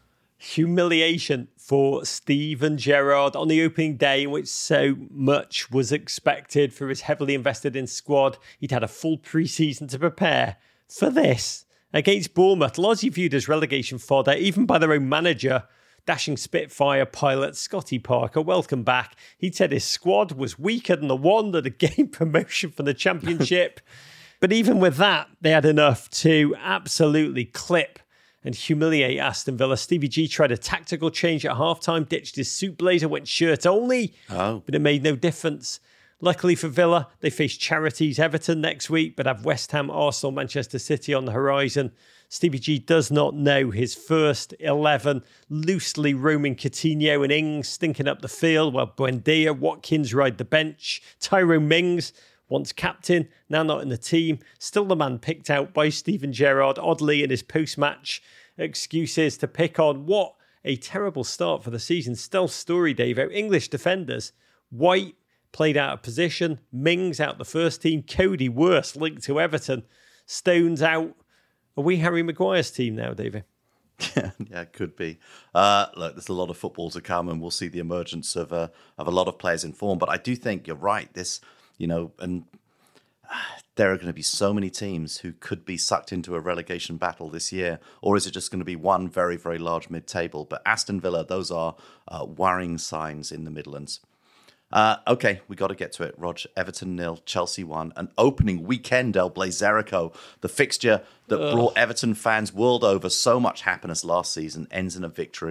Humiliation for Steven Gerrard on the opening day, in which so much was expected for his heavily invested in squad. He'd had a full pre-season to prepare for this. Against Bournemouth, largely viewed as relegation fodder, even by their own manager, dashing Spitfire pilot Scotty Parker. Welcome back. He'd said his squad was weaker than the one that had gained promotion from the Championship. But even with that, they had enough to absolutely clip and humiliate Aston Villa. Stevie G tried a tactical change at halftime, ditched his suit blazer, went shirt only, oh. but it made no difference. Luckily for Villa, they face Charities Everton next week, but have West Ham, Arsenal, Manchester City on the horizon. Stevie G does not know his first eleven, loosely roaming Coutinho and Ings stinking up the field, while Buendia, Watkins ride the bench. Tyrone Mings, once captain, now not in the team, still the man picked out by Steven Gerrard, oddly in his post-match excuses to pick on. What a terrible start for the season. Stealth story, Davo. English defenders, White played out of position, Mings out the first team, Cody worse, linked to Everton, Stones out. Are we Harry Maguire's team now, David? Yeah, yeah, it could be. Uh, look, there's a lot of football to come, and we'll see the emergence of uh, of a lot of players in form. But I do think you're right. This, you know, and there are going to be so many teams who could be sucked into a relegation battle this year, or is it just going to be one very, very large mid-table? But Aston Villa, those are uh, worrying signs in the Midlands. Uh, okay, we got to get to it. Rog, Everton nil, Chelsea one. An opening weekend, El Blazerico. The fixture that Ugh. brought Everton fans world over so much happiness last season ends in a victory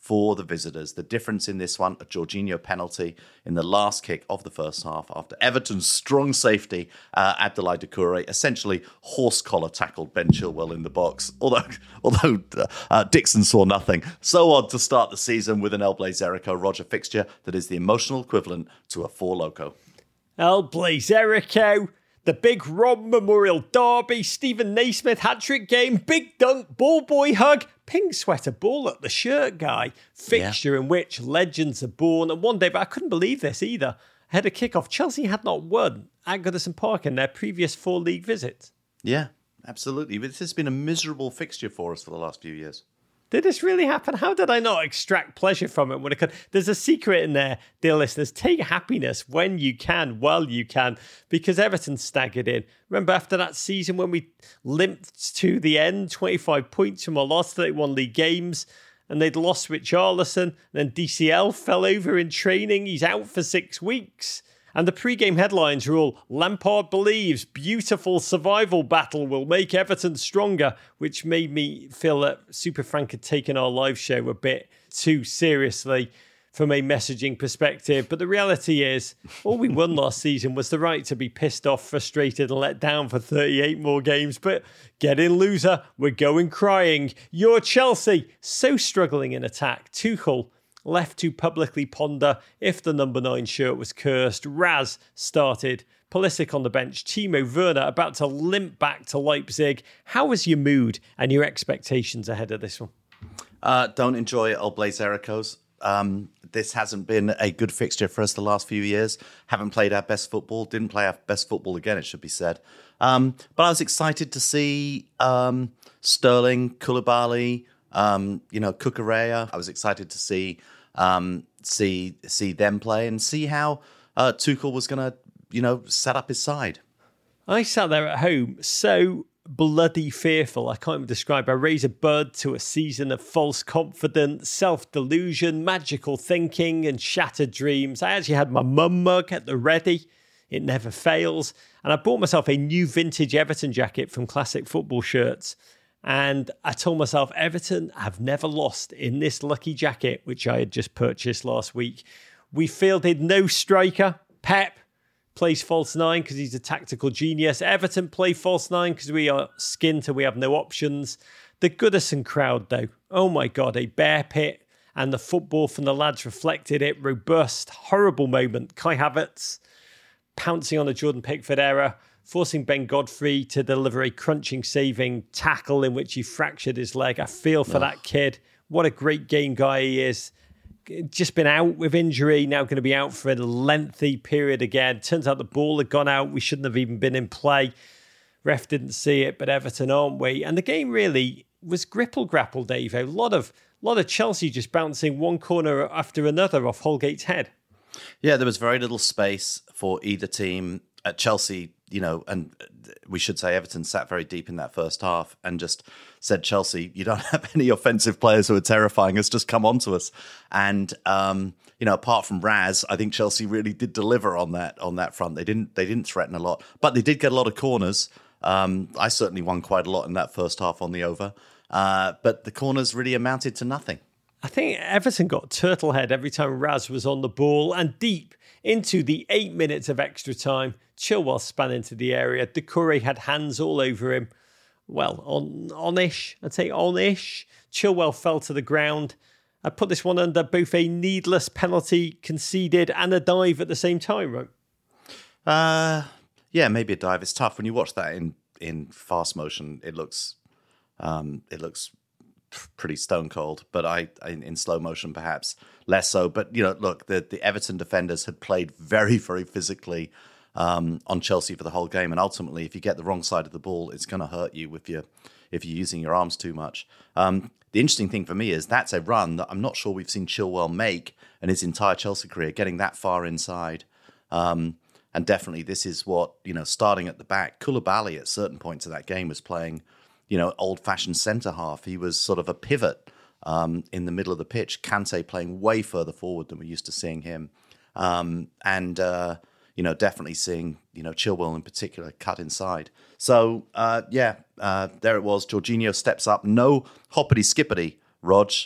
for the visitors. The difference in this one, a Jorginho penalty in the last kick of the first half after Everton's strong safety, uh, Abdoulaye Doucouré essentially horse collar tackled Ben Chilwell in the box, although although uh, Dixon saw nothing. So odd to start the season with an El Blazerico Roger fixture that is the emotional equivalent to a Four Loko. El Blazerico, the big Rob Memorial Derby, Stephen Naismith hat-trick game, big dunk, ball boy hug, pink sweater ball at the shirt guy, fixture yeah. in which legends are born. And one day, but I couldn't believe this either, ahead of kickoff, Chelsea had not won at Goodison Park in their previous four league visits. Yeah, absolutely. But this has been a miserable fixture for us for the last few years. Did this really happen? How did I not extract pleasure from it when it could? There's a secret in there, dear listeners. Take happiness when you can, while you can, because Everton staggered in. Remember after that season when we limped to the end, twenty-five points from our last thirty-one league games, and they'd lost Richarlison, and then D C L fell over in training. He's out for six weeks. And the pre-game headlines were all, Lampard believes beautiful survival battle will make Everton stronger, which made me feel that Super Frank had taken our live show a bit too seriously from a messaging perspective. But the reality is, all we won last season was the right to be pissed off, frustrated and let down for thirty-eight more games. But get in, loser. We're going crying. You're Chelsea, so struggling in attack. Tuchel left to publicly ponder if the number nine shirt was cursed. Raz started. Pulisic on the bench. Timo Werner about to limp back to Leipzig. How was your mood and your expectations ahead of this one? Uh, don't enjoy El Blazericos. Um, this hasn't been a good fixture for us the last few years. Haven't played our best football. Didn't play our best football again, it should be said. Um, but I was excited to see um, Sterling, Koulibaly, Um, you know, Cucurella. I was excited to see um, see see them play and see how uh, Tuchel was going to, you know, set up his side. I sat there at home so bloody fearful. I can't even describe. I raise a bud to a season of false confidence, self-delusion, magical thinking and shattered dreams. I actually had my mum mug at the ready. It never fails. And I bought myself a new vintage Everton jacket from Classic Football Shirts. And I told myself, Everton have never lost in this lucky jacket, which I had just purchased last week. We fielded no striker. Pep plays false nine because he's a tactical genius. Everton play false nine because we are skint and we have no options. The Goodison crowd, though, oh my God, a bear pit. And the football from the lads reflected it. Robust, horrible moment. Kai Havertz pouncing on a Jordan Pickford error, forcing Ben Godfrey to deliver a crunching, saving tackle in which he fractured his leg. I feel for oh. that kid. What a great game guy he is. Just been out with injury, now going to be out for a lengthy period again. Turns out the ball had gone out. We shouldn't have even been in play. Ref didn't see it, but Everton aren't we? And the game really was gripple grapple, Dave. A lot of, lot of Chelsea just bouncing one corner after another off Holgate's head. Yeah, there was very little space for either team. At Chelsea, you know, and we should say Everton sat very deep in that first half and just said, Chelsea, you don't have any offensive players who are terrifying us, just come on to us. And, um, you know, apart from Raz, I think Chelsea really did deliver on that on that front. They didn't they didn't threaten a lot, but they did get a lot of corners. Um, I certainly won quite a lot in that first half on the over, uh, but the corners really amounted to nothing. I think Everton got turtle head every time Raz was on the ball, and deep into the eight minutes of extra time, Chilwell span into the area. Doucouré had hands all over him. Well, on on-ish. I'd say on-ish. Chilwell fell to the ground. I put this one under both a needless penalty conceded and a dive at the same time, right? Uh, yeah, maybe a dive. It's tough when you watch that in, in fast motion. It looks um, it looks pretty stone cold, but I, I in slow motion perhaps less so. But you know, look, the the Everton defenders had played very, very physically um, on Chelsea for the whole game, and ultimately, if you get the wrong side of the ball, it's going to hurt you if you if you're using your arms too much. Um, the interesting thing for me is that's a run that I'm not sure we've seen Chilwell make in his entire Chelsea career, getting that far inside. Um, and definitely, this is what, you know, starting at the back. Koulibaly at certain points of that game was playing, you know, old-fashioned centre half. He was sort of a pivot um, in the middle of the pitch. Kante playing way further forward than we're used to seeing him. Um, and, uh, you know, definitely seeing, you know, Chilwell in particular cut inside. So, uh, yeah, uh, there it was. Jorginho steps up. No hoppity-skippity, Rog.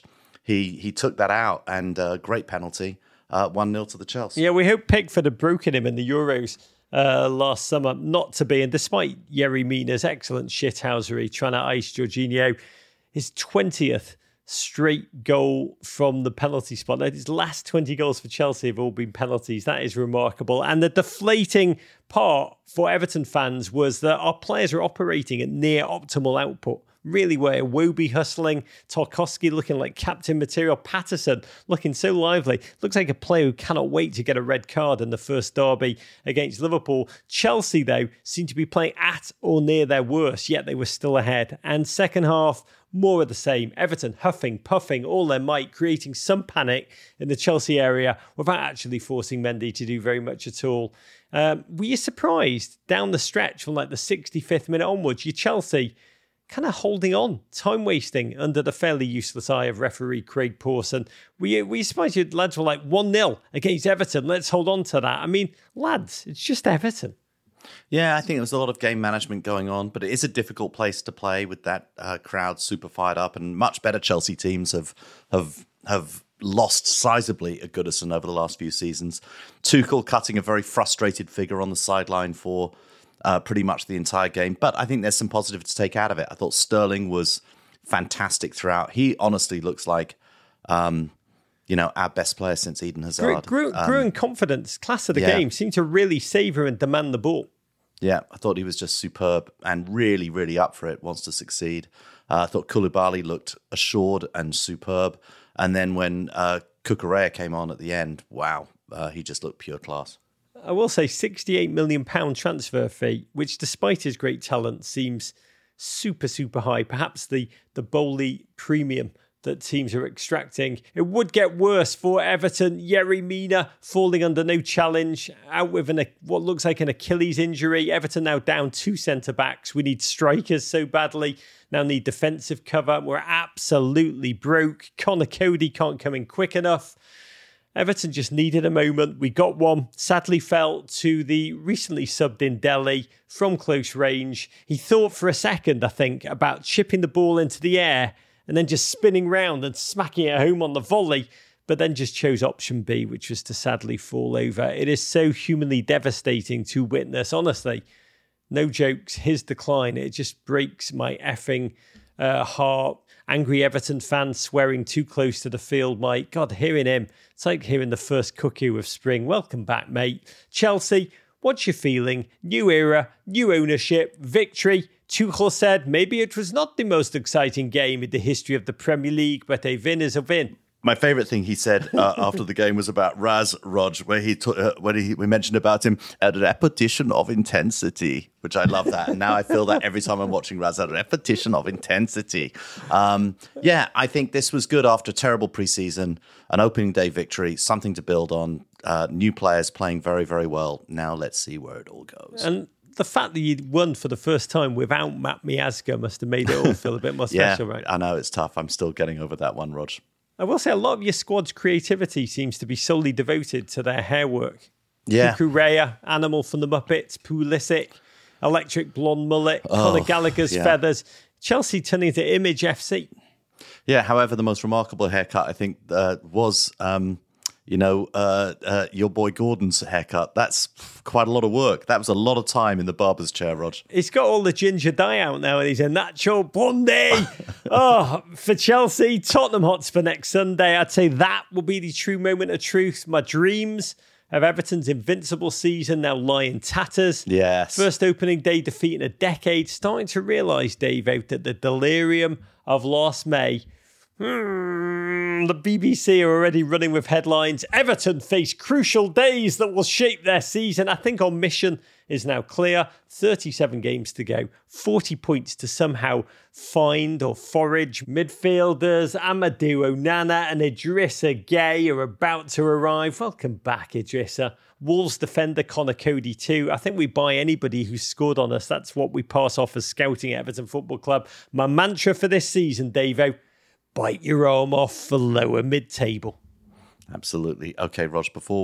he he took that out, and uh, great penalty, uh, one nil to the Chelsea. Yeah, we hope Pickford had broken him in the Euros uh, last summer, not to be. And despite Yerry Mina's excellent shithousery trying to ice Jorginho, his twentieth straight goal from the penalty spot. His last twenty goals for Chelsea have all been penalties. That is remarkable. And the deflating part for Everton fans was that our players are operating at near optimal output. Really were. Iwobi hustling, Tarkowski looking like captain material, Patterson looking so lively. Looks like a player who cannot wait to get a red card in the first derby against Liverpool. Chelsea, though, seemed to be playing at or near their worst, yet they were still ahead. And second half, more of the same. Everton huffing, puffing all their might, creating some panic in the Chelsea area without actually forcing Mendy to do very much at all. Um, were you surprised down the stretch from like the sixty-fifth minute onwards? Your Chelsea kind of holding on, time wasting under the fairly useless eye of referee Craig Pawson. We we surprised you lads were like one nil against Everton. Let's hold on to that. I mean, lads, it's just Everton. Yeah, I think there was a lot of game management going on, but it is a difficult place to play with that uh, crowd super fired up, and much better Chelsea teams have have have lost sizably at Goodison over the last few seasons. Tuchel cutting a very frustrated figure on the sideline for uh, pretty much the entire game, but I think there's some positive to take out of it. I thought Sterling was fantastic throughout. He honestly looks like um, you know, our best player since Eden Hazard. Grew, grew, um, grew in confidence, class of the yeah. game, seemed to really savour and demand the ball. Yeah, I thought he was just superb and really, really up for it, wants to succeed. Uh, I thought Koulibaly looked assured and superb. And then when uh, Cucurella came on at the end, wow, uh, he just looked pure class. I will say sixty-eight million pounds transfer fee, which despite his great talent seems super, super high. Perhaps the, the Bowley premium that teams are extracting. It would get worse for Everton. Yerry Mina falling under no challenge, out with an, what looks like an Achilles injury. Everton now down two centre-backs. We need strikers so badly. Now need defensive cover. We're absolutely broke. Connor Cody can't come in quick enough. Everton just needed a moment. We got one. Sadly fell to the recently subbed in Delhi from close range. He thought for a second, I think, about chipping the ball into the air and then just spinning round and smacking it home on the volley, but then just chose option B, which was to sadly fall over. It is so humanly devastating to witness, honestly. No jokes, his decline, it just breaks my effing uh, heart. Angry Everton fans swearing too close to the field, Mike. God, hearing him, it's like hearing the first cuckoo of spring. Welcome back, mate. Chelsea, what's your feeling? New era, new ownership, victory. Tuchel said maybe it was not the most exciting game in the history of the Premier League, but a win is a win. My favourite thing he said uh, after the game was about Raz Rog, where he t- uh, when he we mentioned about him a repetition of intensity, which I love that. And now I feel that every time I'm watching Raz, a repetition of intensity. Um, yeah, I think this was good after a terrible preseason, an opening day victory, something to build on. Uh, new players playing very, very well. Now let's see where it all goes. And the fact that you'd won for the first time without Matt Miazga must have made it all feel a bit more special, yeah, right? I know, it's tough. I'm still getting over that one, Rog. I will say a lot of your squad's creativity seems to be solely devoted to their hair work. Yeah. Cucurella, Animal from the Muppets, Pulisic, Electric Blonde Mullet, oh, Conor Gallagher's yeah. feathers. Chelsea turning into Image F C. Yeah, however, the most remarkable haircut, I think, uh, was... Um, You know, uh, uh, your boy Gordon's haircut. That's quite a lot of work. That was a lot of time in the barber's chair, Rog. He's got all the ginger dye out now and he's a natural blondie. Oh, for Chelsea, Tottenham Hotspur next Sunday. I'd say that will be the true moment of truth. My dreams of Everton's invincible season now lie in tatters. Yes. First opening day defeat in a decade. Starting to realise, Dave, out that the delirium of last May... Hmm, the B B C are already running with headlines. Everton face crucial days that will shape their season. I think our mission is now clear. thirty-seven games to go. forty points to somehow find or forage. Midfielders Amadou Onana and Idrissa Gueye are about to arrive. Welcome back, Idrissa. Wolves defender Connor Cody too. I think we buy anybody who's scored on us. That's what we pass off as scouting at Everton Football Club. My mantra for this season, Davo, bite your arm off for lower mid-table. Absolutely. Okay, Rog, before we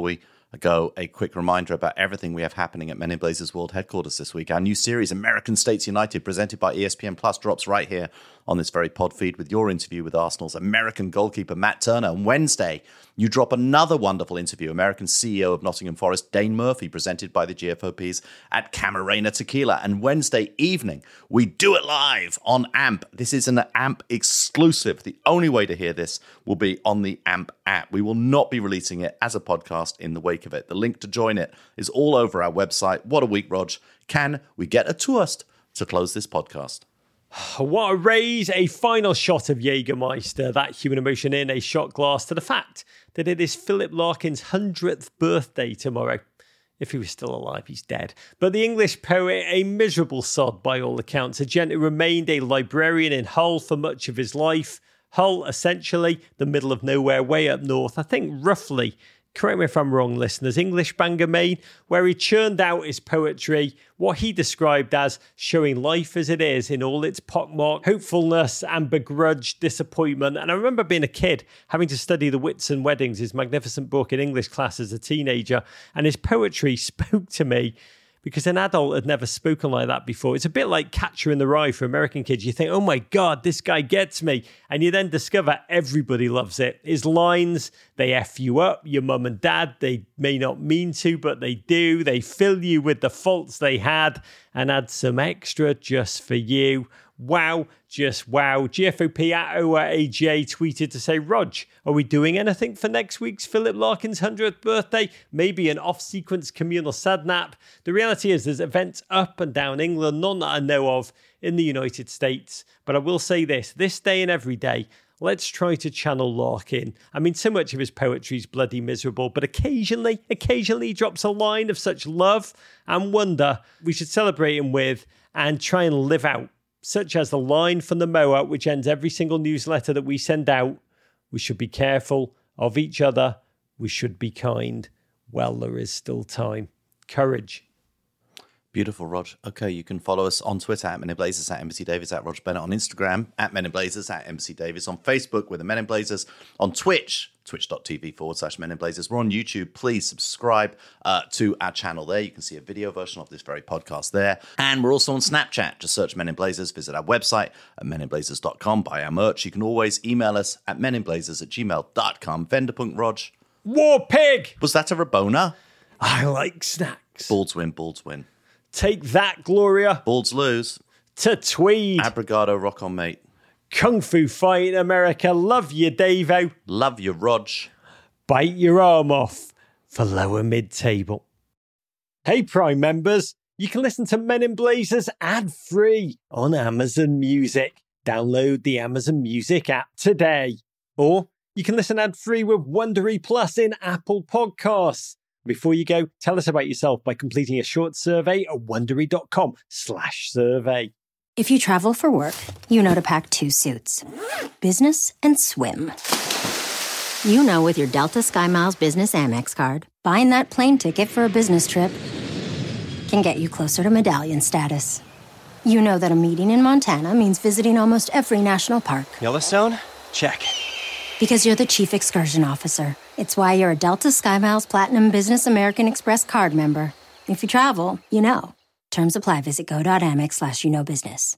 ago, a quick reminder about everything we have happening at Men in Blazers World Headquarters this week. Our new series, American States United, presented by E S P N Plus, drops right here on this very pod feed with your interview with Arsenal's American goalkeeper, Matt Turner. On Wednesday, you drop another wonderful interview, American C E O of Nottingham Forest, Dane Murphy, presented by the G F O Ps at Camarena Tequila. And Wednesday evening, we do it live on A M P. This is an A M P exclusive. The only way to hear this will be on the A M P app. We will not be releasing it as a podcast in the wake of it. The link to join it is all over our website. What a week, Rog. Can we get a toast to close this podcast? What a raise, a final shot of Jägermeister, that human emotion in a shot glass to the fact that it is Philip Larkin's hundredth birthday tomorrow. If he was still alive, he's dead. But the English poet, a miserable sod by all accounts, a gent who remained a librarian in Hull for much of his life. Hull, essentially, the middle of nowhere, way up north, I think roughly, correct me if I'm wrong, listeners, English Bangor, Maine, where he churned out his poetry, what he described as showing life as it is in all its pockmarked hopefulness and begrudged disappointment. And I remember being a kid, having to study The Whitsun Weddings, his magnificent book in English class as a teenager, and his poetry spoke to me because an adult had never spoken like that before. It's a bit like Catcher in the Rye for American kids. You think, oh my God, this guy gets me. And you then discover everybody loves it. His lines, they F you up, your mum and dad, they may not mean to, but they do. They fill you with the faults they had and add some extra just for you. Wow, just wow. G F O P at O A J tweeted to say, Rog, are we doing anything for next week's Philip Larkin's hundredth birthday? Maybe an off-sequence communal sadnap. The reality is there's events up and down England, none that I know of in the United States. But I will say this, this day and every day, let's try to channel Larkin. I mean, so much of his poetry is bloody miserable, but occasionally, occasionally he drops a line of such love and wonder we should celebrate him with and try and live out. Such as the line from the mower, which ends every single newsletter that we send out. We should be careful of each other. We should be kind. Well, there is still time. Courage. Beautiful, Rog. Okay, you can follow us on Twitter at Men in Blazers, at Embassy Davis, at Rog Bennett, on Instagram, at Men in Blazers, at Embassy Davis, on Facebook with the Men in Blazers, on Twitch, twitch.tv forward slash Men in Blazers. We're on YouTube. Please subscribe uh, to our channel there. You can see a video version of this very podcast there. And we're also on Snapchat. Just search Men in Blazers. Visit our website at men in blazers dot com. Buy our merch. You can always email us at meninblazers at gmail dot com. Venderpunk Rog. War Pig! Was that a Rabona? I like snacks. Balds win, Balds win. Take that, Gloria. Balds lose. To Tweed. Abrigado, rock on, mate. Kung Fu Fight in America. Love you, Davo. Love you, Rog. Bite your arm off for lower mid-table. Hey, Prime members. You can listen to Men in Blazers ad-free on Amazon Music. Download the Amazon Music app today. Or you can listen ad-free with Wondery Plus in Apple Podcasts. Before you go, tell us about yourself by completing a short survey at wondery.com slash survey. If you travel for work, you know to pack two suits. Business and swim. You know with your Delta SkyMiles Business Amex card, buying that plane ticket for a business trip can get you closer to medallion status. You know that a meeting in Montana means visiting almost every national park. Yellowstone? Check. Because you're the chief excursion officer. It's why you're a Delta SkyMiles Platinum Business American Express card member. If you travel, you know. Terms apply. Visit go.amex slash you know business.